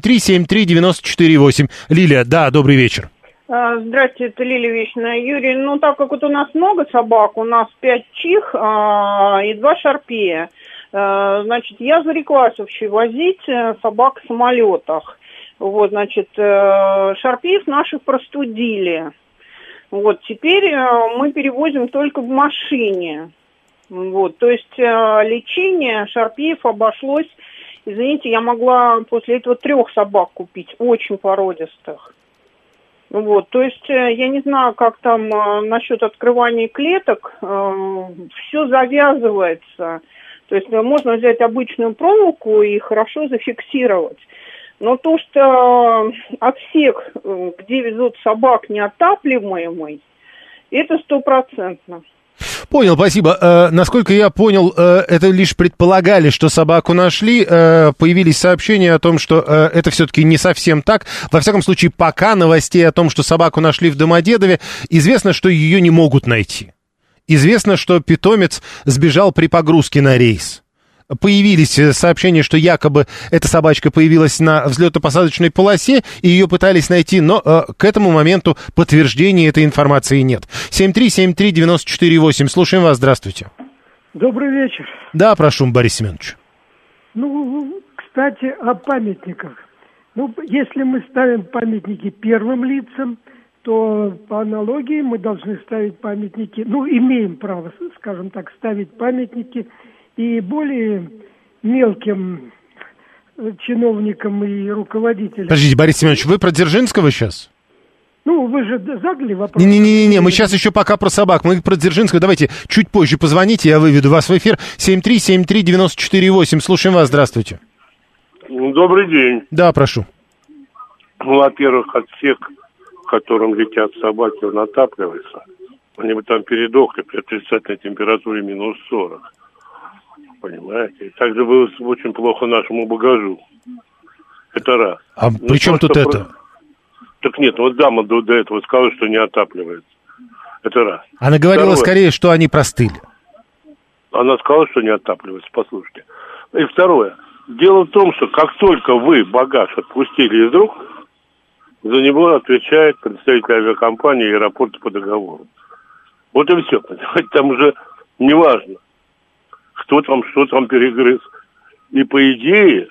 7373948. Лилия, да, добрый вечер. Здравствуйте, это Лилия Вечная. Юрий, ну так как вот у нас много собак, у нас 5 чих и 2 шарпея, значит, я зареклась вообще возить собак в самолетах. Вот, значит, шарпеев наших простудили. Вот, теперь мы перевозим только в машине. Вот, то есть лечение шарпеев обошлось, извините, я могла после этого 3 собак купить, очень породистых. Вот, то есть я не знаю, как там насчет открывания клеток, все завязывается. То есть можно взять обычную проволоку и хорошо зафиксировать. Но то, что отсек, где везут собак, неотапливаемый, это 100%. Понял, спасибо. Насколько я понял, это лишь предполагали, что собаку нашли. Появились сообщения о том, что это все-таки не совсем так. Во всяком случае, пока новостей о том, что собаку нашли в Домодедове, известно, что ее не могут найти. Известно, что питомец сбежал при погрузке на рейс. Появились сообщения, что якобы эта собачка появилась на взлетно-посадочной полосе, и ее пытались найти, но к этому моменту подтверждения этой информации нет. 7373948. Слушаем вас, здравствуйте. Добрый вечер. Да, прошу, Борис Семенович. Ну, кстати, о памятниках. Ну, если мы ставим памятники первым лицам, то по аналогии мы должны ставить памятники, ну, имеем право, скажем так, ставить памятники и более мелким чиновникам и руководителям. Подождите, Борис Семенович, вы про Дзержинского сейчас? Ну, вы же задали вопрос. Не-не-не, мы сейчас еще пока про собак. Мы про Дзержинского. Давайте чуть позже позвоните, я выведу вас в эфир. 7373948. Слушаем вас, здравствуйте. Добрый день. Да, прошу. Во-первых, отсек, в котором летят собаки, он отапливается. Они бы там передохли при отрицательной температуре минус 40. Понимаете? И также было очень плохо нашему багажу. Это раз. А при чем тут это? Так нет, вот дама до этого сказала, что не отапливается. Это раз. Она говорила Второе. скорее, что они простыли. Она сказала, что не отапливается, послушайте. И второе. Дело в том, что как только вы багаж отпустили из рук, за него отвечает представитель авиакомпании и аэропорта по договору. Вот и все, понимаете, там уже не важно, кто там, что там перегрыз. И по идее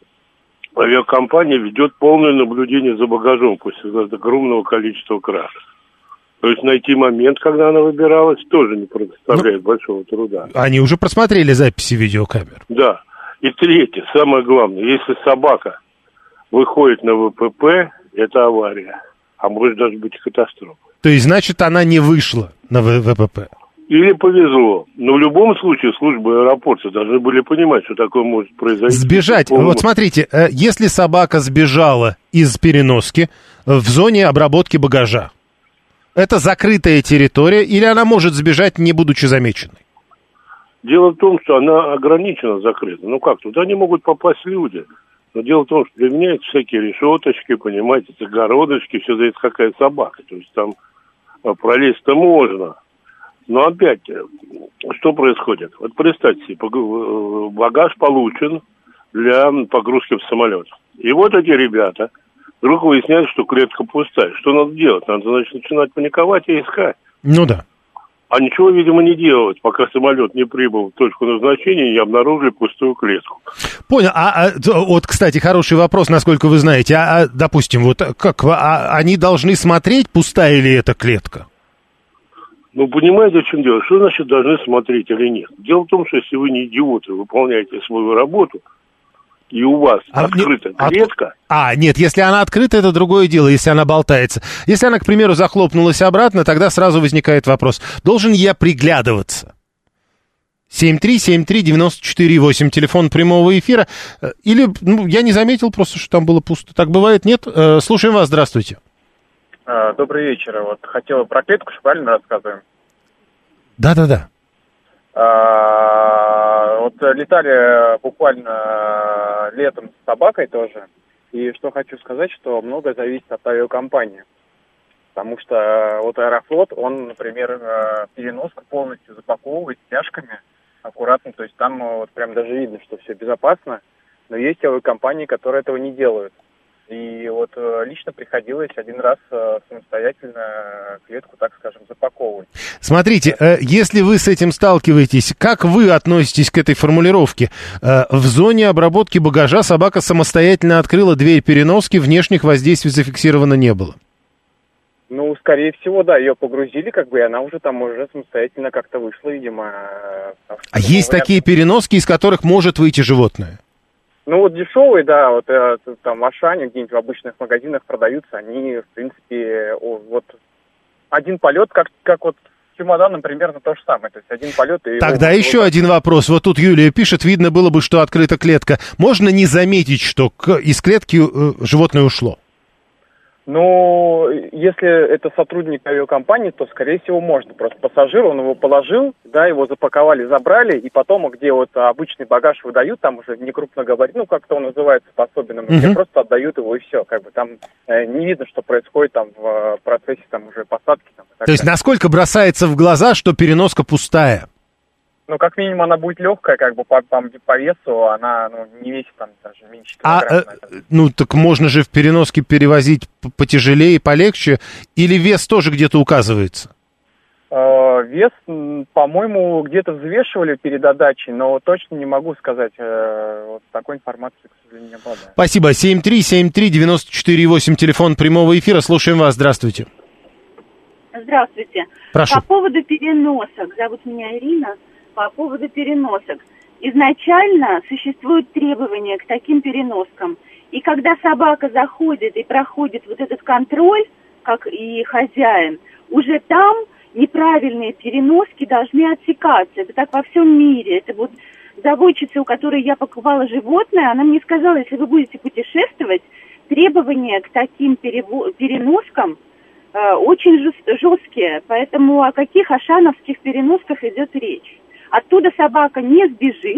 авиакомпания ведет полное наблюдение за багажом после огромного количества краж. То есть найти момент, когда она выбиралась, тоже не представляет большого труда. Они уже просмотрели записи видеокамер. Да. И третье, самое главное, если собака выходит на ВПП, это авария. А может даже быть катастрофа. То есть, значит, она не вышла на ВПП? Или повезло. Но в любом случае службы аэропорта должны были понимать, что такое может произойти. Сбежать. Вот смотрите, если собака сбежала из переноски в зоне обработки багажа, это закрытая территория или она может сбежать, не будучи замеченной? Дело в том, что она ограничена закрыта. Ну как, туда не могут попасть люди. Но дело в том, что применяются всякие решеточки, понимаете, загородочки, все зависит, какая собака. То есть там пролезть-то можно. Но опять, что происходит? Вот представьте себе, багаж получен для погрузки в самолет. И вот эти ребята вдруг выясняют, что клетка пустая. Что надо делать? Надо, значит, начинать паниковать и искать. Ну да. А ничего, видимо, не делать, пока самолет не прибыл в точку назначения и не обнаружили пустую клетку. Понял. Вот, кстати, хороший вопрос, насколько вы знаете. Допустим, вот как они должны смотреть, пустая ли эта клетка? Ну, понимаете, в чем дело? Что значит должны смотреть или нет? Дело в том, что если вы не идиоты, выполняете свою работу, и у вас открыта клетка... Нет, если она открыта, это другое дело, если она болтается. Если она, к примеру, захлопнулась обратно, тогда сразу возникает вопрос, должен я приглядываться? 7373948, телефон прямого эфира. Или, я не заметил просто, что там было пусто. Так бывает, нет? Слушаем вас, здравствуйте. Добрый вечер. Вот хотела про клетку, что правильно рассказываем? Да-да-да. Вот летали буквально летом с собакой тоже. И что хочу сказать, что многое зависит от авиакомпании. Потому что вот Аэрофлот, он, например, переноску полностью запаковывает стяжками аккуратно, то есть там вот прям даже видно, что все безопасно, но есть авиакомпании, которые этого не делают. И вот лично приходилось один раз самостоятельно клетку, так скажем, запаковывать. Смотрите, если вы с этим сталкиваетесь, как вы относитесь к этой формулировке? В зоне обработки багажа собака самостоятельно открыла дверь переноски, внешних воздействий зафиксировано не было. Ну, скорее всего, да, ее погрузили, как бы, и она уже там уже самостоятельно как-то вышла, видимо. А есть такие переноски, из которых может выйти животное? Ну, вот дешевые, да, вот там в Ашане, где-нибудь в обычных магазинах продаются, они, в принципе, вот один полет, как вот с чемоданом примерно то же самое, то есть один полет и... Тогда еще один вопрос. Вот тут Юлия пишет, видно было бы, что открыта клетка. Можно не заметить, что из клетки животное ушло? Ну, если это сотрудник авиакомпании, то, скорее всего, можно. Просто пассажир, он его положил, да, его запаковали, забрали, и потом, где вот обычный багаж выдают, там уже не крупногабаритный, ну, как-то он называется по-особенному, где просто отдают его, и все. Как бы там не видно, что происходит там в процессе там уже посадки. Там, то есть, насколько бросается в глаза, что переноска пустая? Ну, как минимум, она будет легкая, как бы по весу, она не весит там даже меньше килограмма. Ну, так можно же в переноске перевозить потяжелее, полегче, или вес тоже где-то указывается? Вес, по-моему, где-то взвешивали перед отдачей, но точно не могу сказать. Вот такой информации, к сожалению, не обладаю. Спасибо. 7373948, телефон прямого эфира. Слушаем вас. Здравствуйте. Здравствуйте. Прошу. По поводу переносок. Зовут меня Ирина. По поводу переносок. Изначально существуют требования к таким переноскам. И когда собака заходит и проходит вот этот контроль, как и хозяин, уже там неправильные переноски должны отсекаться. Это так во всем мире. Это вот заводчица, у которой я покупала животное, она мне сказала, если вы будете путешествовать, требования к таким переноскам очень жесткие. Поэтому о каких ашановских переносках идет речь? Оттуда собака не сбежит,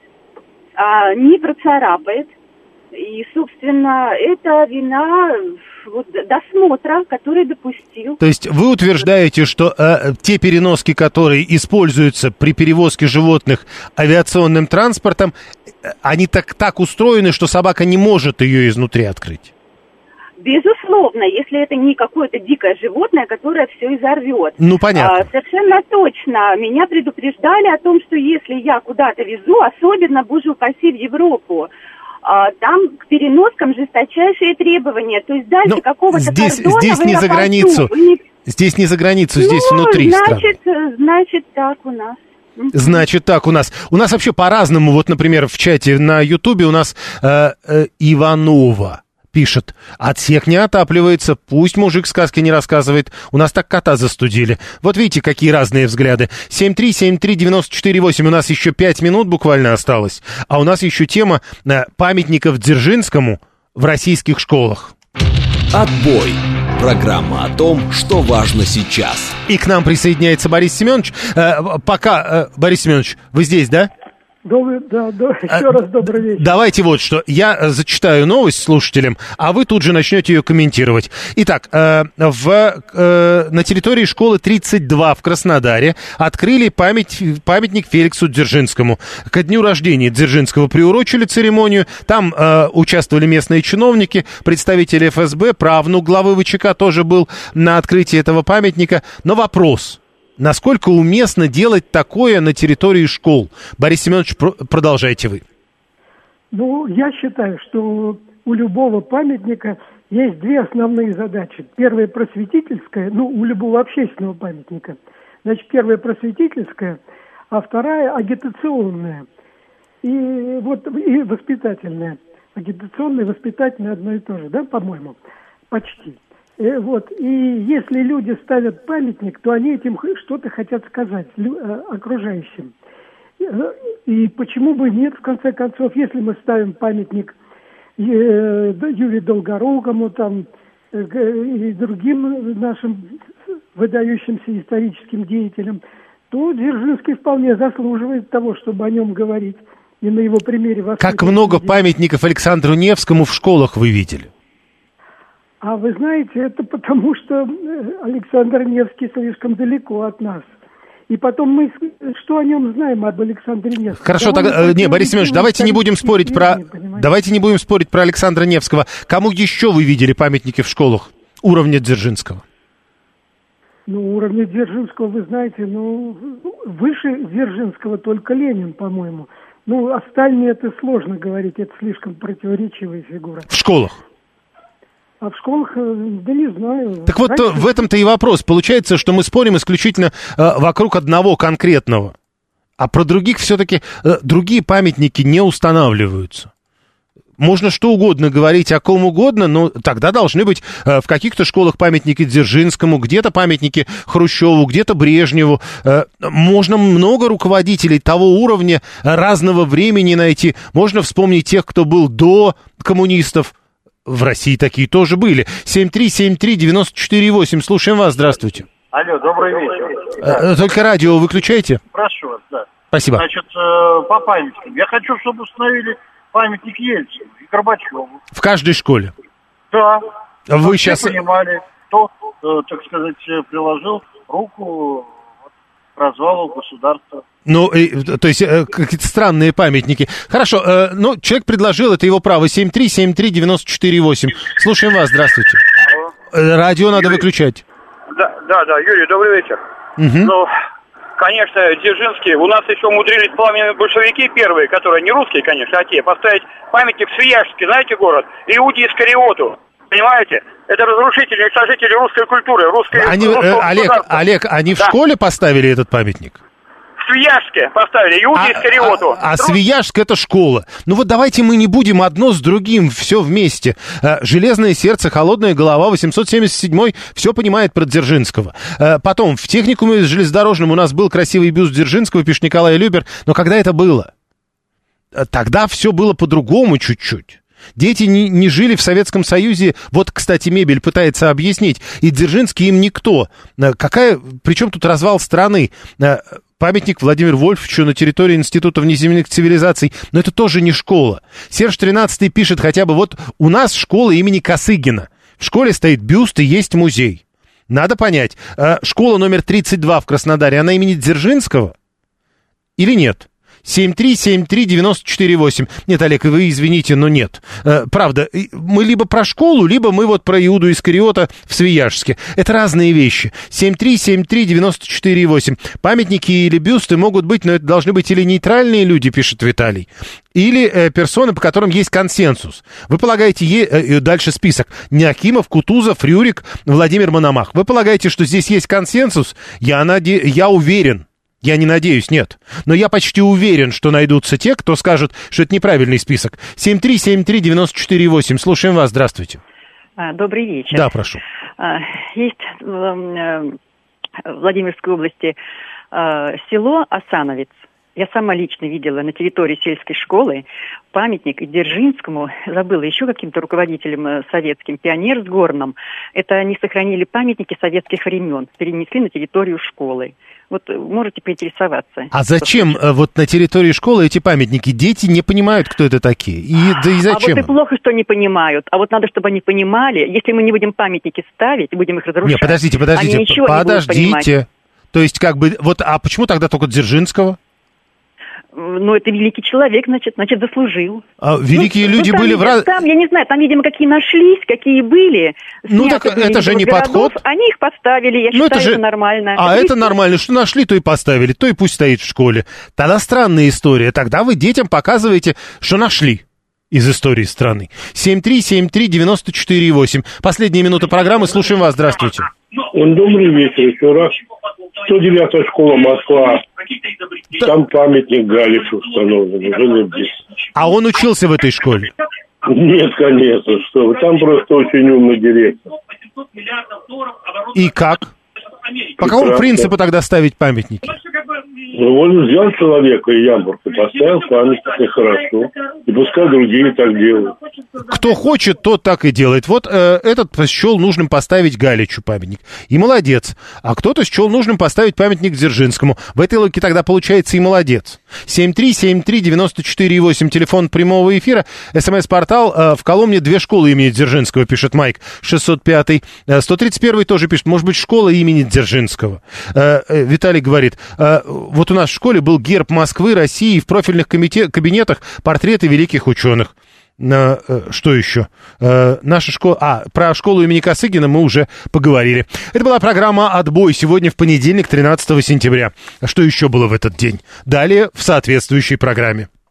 не процарапает. И, собственно, это вина досмотра, который допустил. То есть вы утверждаете, что те переноски, которые используются при перевозке животных авиационным транспортом, они так устроены, что собака не может ее изнутри открыть? Безусловно, если это не какое-то дикое животное, которое все изорвет. Ну, понятно. Совершенно точно. Меня предупреждали о том, что если я куда-то везу, особенно, боже упаси, в Европу, там к переноскам жесточайшие требования. То есть дальше какого-то кордона здесь не за границу. Здесь не за границу, здесь внутри страны. Значит, так у нас. Значит, так у нас. У нас вообще по-разному. Вот, например, в чате на Ютубе у нас Иванова пишет: отсек не отапливается, пусть мужик сказки не рассказывает, у нас так кота застудили. Вот видите, какие разные взгляды. 7373948, у нас еще 5 минут буквально осталось, а у нас еще тема памятников Дзержинскому в российских школах. Отбой. Программа о том, что важно сейчас. И к нам присоединяется Борис Семенович. Борис Семенович, вы здесь, да? Еще раз добрый вечер. Давайте вот что. Я зачитаю новость слушателям, а вы тут же начнете ее комментировать. Итак, на территории школы 32 в Краснодаре открыли памятник Феликсу Дзержинскому. Ко дню рождения Дзержинского приурочили церемонию. Там участвовали местные чиновники, представители ФСБ, правнук главы ВЧК тоже был на открытии этого памятника. Но вопрос: насколько уместно делать такое на территории школ? Борис Семенович, продолжайте вы. Ну, я считаю, что у любого памятника есть две основные задачи. Первая просветительская, у любого общественного памятника. Значит, первая просветительская, а вторая агитационная. И воспитательная. Агитационная и воспитательная одно и то же, да, по-моему? Почти. И если люди ставят памятник, то они этим что-то хотят сказать окружающим. И почему бы нет, в конце концов, если мы ставим памятник Юрию Долгорукому и другим нашим выдающимся историческим деятелям, то Дзержинский вполне заслуживает того, чтобы о нем говорить и на его примере воспитывать. Как много памятников Александру Невскому в школах вы видели? А вы знаете, это потому, что Александр Невский слишком далеко от нас. И потом мы что о нем знаем, об Александре Невском? Хорошо, тогда, Борис Семенович, давайте не будем спорить про Александра Невского. Кому еще вы видели памятники в школах уровня Дзержинского? Ну, уровня Дзержинского, вы знаете, выше Дзержинского только Ленин, по-моему. Ну, остальные это сложно говорить, это слишком противоречивая фигура. В школах? А в школах, да не знаю. Так вот, в этом-то и вопрос. Получается, что мы спорим исключительно вокруг одного конкретного. А про других все-таки другие памятники не устанавливаются. Можно что угодно говорить о ком угодно, но тогда должны быть в каких-то школах памятники Дзержинскому, где-то памятники Хрущеву, где-то Брежневу. Можно много руководителей того уровня разного времени найти. Можно вспомнить тех, кто был до коммунистов. В России такие тоже были. 7373948. Слушаем вас. Здравствуйте. Алло, добрый вечер. Только радио выключайте. Прошу вас, да. Спасибо. Значит, по памятникам. Я хочу, чтобы установили памятник Ельцину и Горбачеву. В каждой школе? Да. Вы все сейчас... понимали, кто, так сказать, приложил руку к развалу государства. Ну, то есть какие-то странные памятники. Хорошо, ну, человек предложил, это его право. 7373948. Слушаем вас, здравствуйте. Радио надо выключать. Да, Юрий, добрый вечер. Угу. Ну, конечно, Дзержинский, у нас еще умудрились пламенные большевики первые, которые не русские, конечно, а те, поставить памятник в Свияжске, знаете город, Иуде Искариоту. Понимаете? Это разрушители, уничтожители русской культуры, Олег, они в школе поставили этот памятник? В Свияжске поставили, Иуде Искариоту. Свияжск — это школа. Ну вот давайте мы не будем одно с другим, все вместе. «Железное сердце», «Холодная голова», 877-й все понимает про Дзержинского. Потом, в техникуме железнодорожном у нас был красивый бюст Дзержинского, пишет Николай Любер. Но когда это было? Тогда все было по-другому чуть-чуть. Дети не жили в Советском Союзе. Вот, кстати, Мебель пытается объяснить. И Дзержинский им никто. Причем тут развал страны? Памятник Владимиру Вольфовичу на территории Института внеземных цивилизаций. Но это тоже не школа. Серж 13-й пишет хотя бы, вот у нас школа имени Косыгина. В школе стоит бюст и есть музей. Надо понять, школа номер 32 в Краснодаре, она имени Дзержинского или нет? 7373948. Нет, Олег, вы извините, но нет. Правда, мы либо про школу, либо мы вот про Иуду Искариота в Свияжске. Это разные вещи. 7373948. Памятники или бюсты могут быть, но это должны быть или нейтральные люди, пишет Виталий, или персоны, по которым есть консенсус. Вы полагаете, дальше список: Неакимов, Кутузов, Рюрик, Владимир Мономах. Вы полагаете, что здесь есть консенсус? Я уверен. Я не надеюсь, нет. Но я почти уверен, что найдутся те, кто скажет, что это неправильный список. 7373948. Слушаем вас. Здравствуйте. Добрый вечер. Да, прошу. Есть в Владимирской области село Осановец. Я сама лично видела на территории сельской школы памятник Дзержинскому, забыла, еще каким-то руководителем советским, пионер с Горном. Это они сохранили памятники советских времен, перенесли на территорию школы. Вот можете поинтересоваться. А зачем вот на территории школы эти памятники? Дети не понимают, кто это такие. Да и зачем? А вот и плохо, что не понимают. А вот надо, чтобы они понимали, если мы не будем памятники ставить, будем их разрушать. Нет, подождите. Они ничего не будут понимать. То есть как бы, вот, а почему тогда только Дзержинского? Ну, это великий человек, значит, заслужил. А великие люди были в раз... Там, я не знаю, там, видимо, какие нашлись, какие были. Ну, так это же не городов, подход. Они их подставили, я считаю, это нормально. А это нормально, что нашли, то и поставили, то и пусть стоит в школе. Тогда странная история. Тогда вы детям показываете, что нашли из истории страны. 7373948. Последняя минута программы. Слушаем вас. Здравствуйте. Добрый вечер еще раз. 109-я школа Москва. Там памятник Галичу установлен. А он учился в этой школе? Нет, конечно, что вы. Там просто очень умный директор. И как? По какому принципу тогда ставить памятники? Добровольно взял человека и ямбурку, поставил памятник, и хорошо. И пускай другие так делают. Кто хочет, тот так и делает. Вот этот счел нужным поставить Галичу памятник. И молодец. А кто-то счел нужным поставить памятник Дзержинскому. В этой логике тогда получается и молодец. 7373948, телефон прямого эфира. СМС-портал. В Коломне 2 школы имени Дзержинского, пишет Майк 605. 131 тоже пишет, может быть, школа имени Дзержинского. Виталий говорит, вот у нас в школе был герб Москвы, России, в профильных кабинетах портреты великих ученых. Что еще? Наша школа... про школу имени Косыгина мы уже поговорили. Это была программа «Отбой» сегодня в понедельник, 13 сентября. Что еще было в этот день? Далее в соответствующей программе.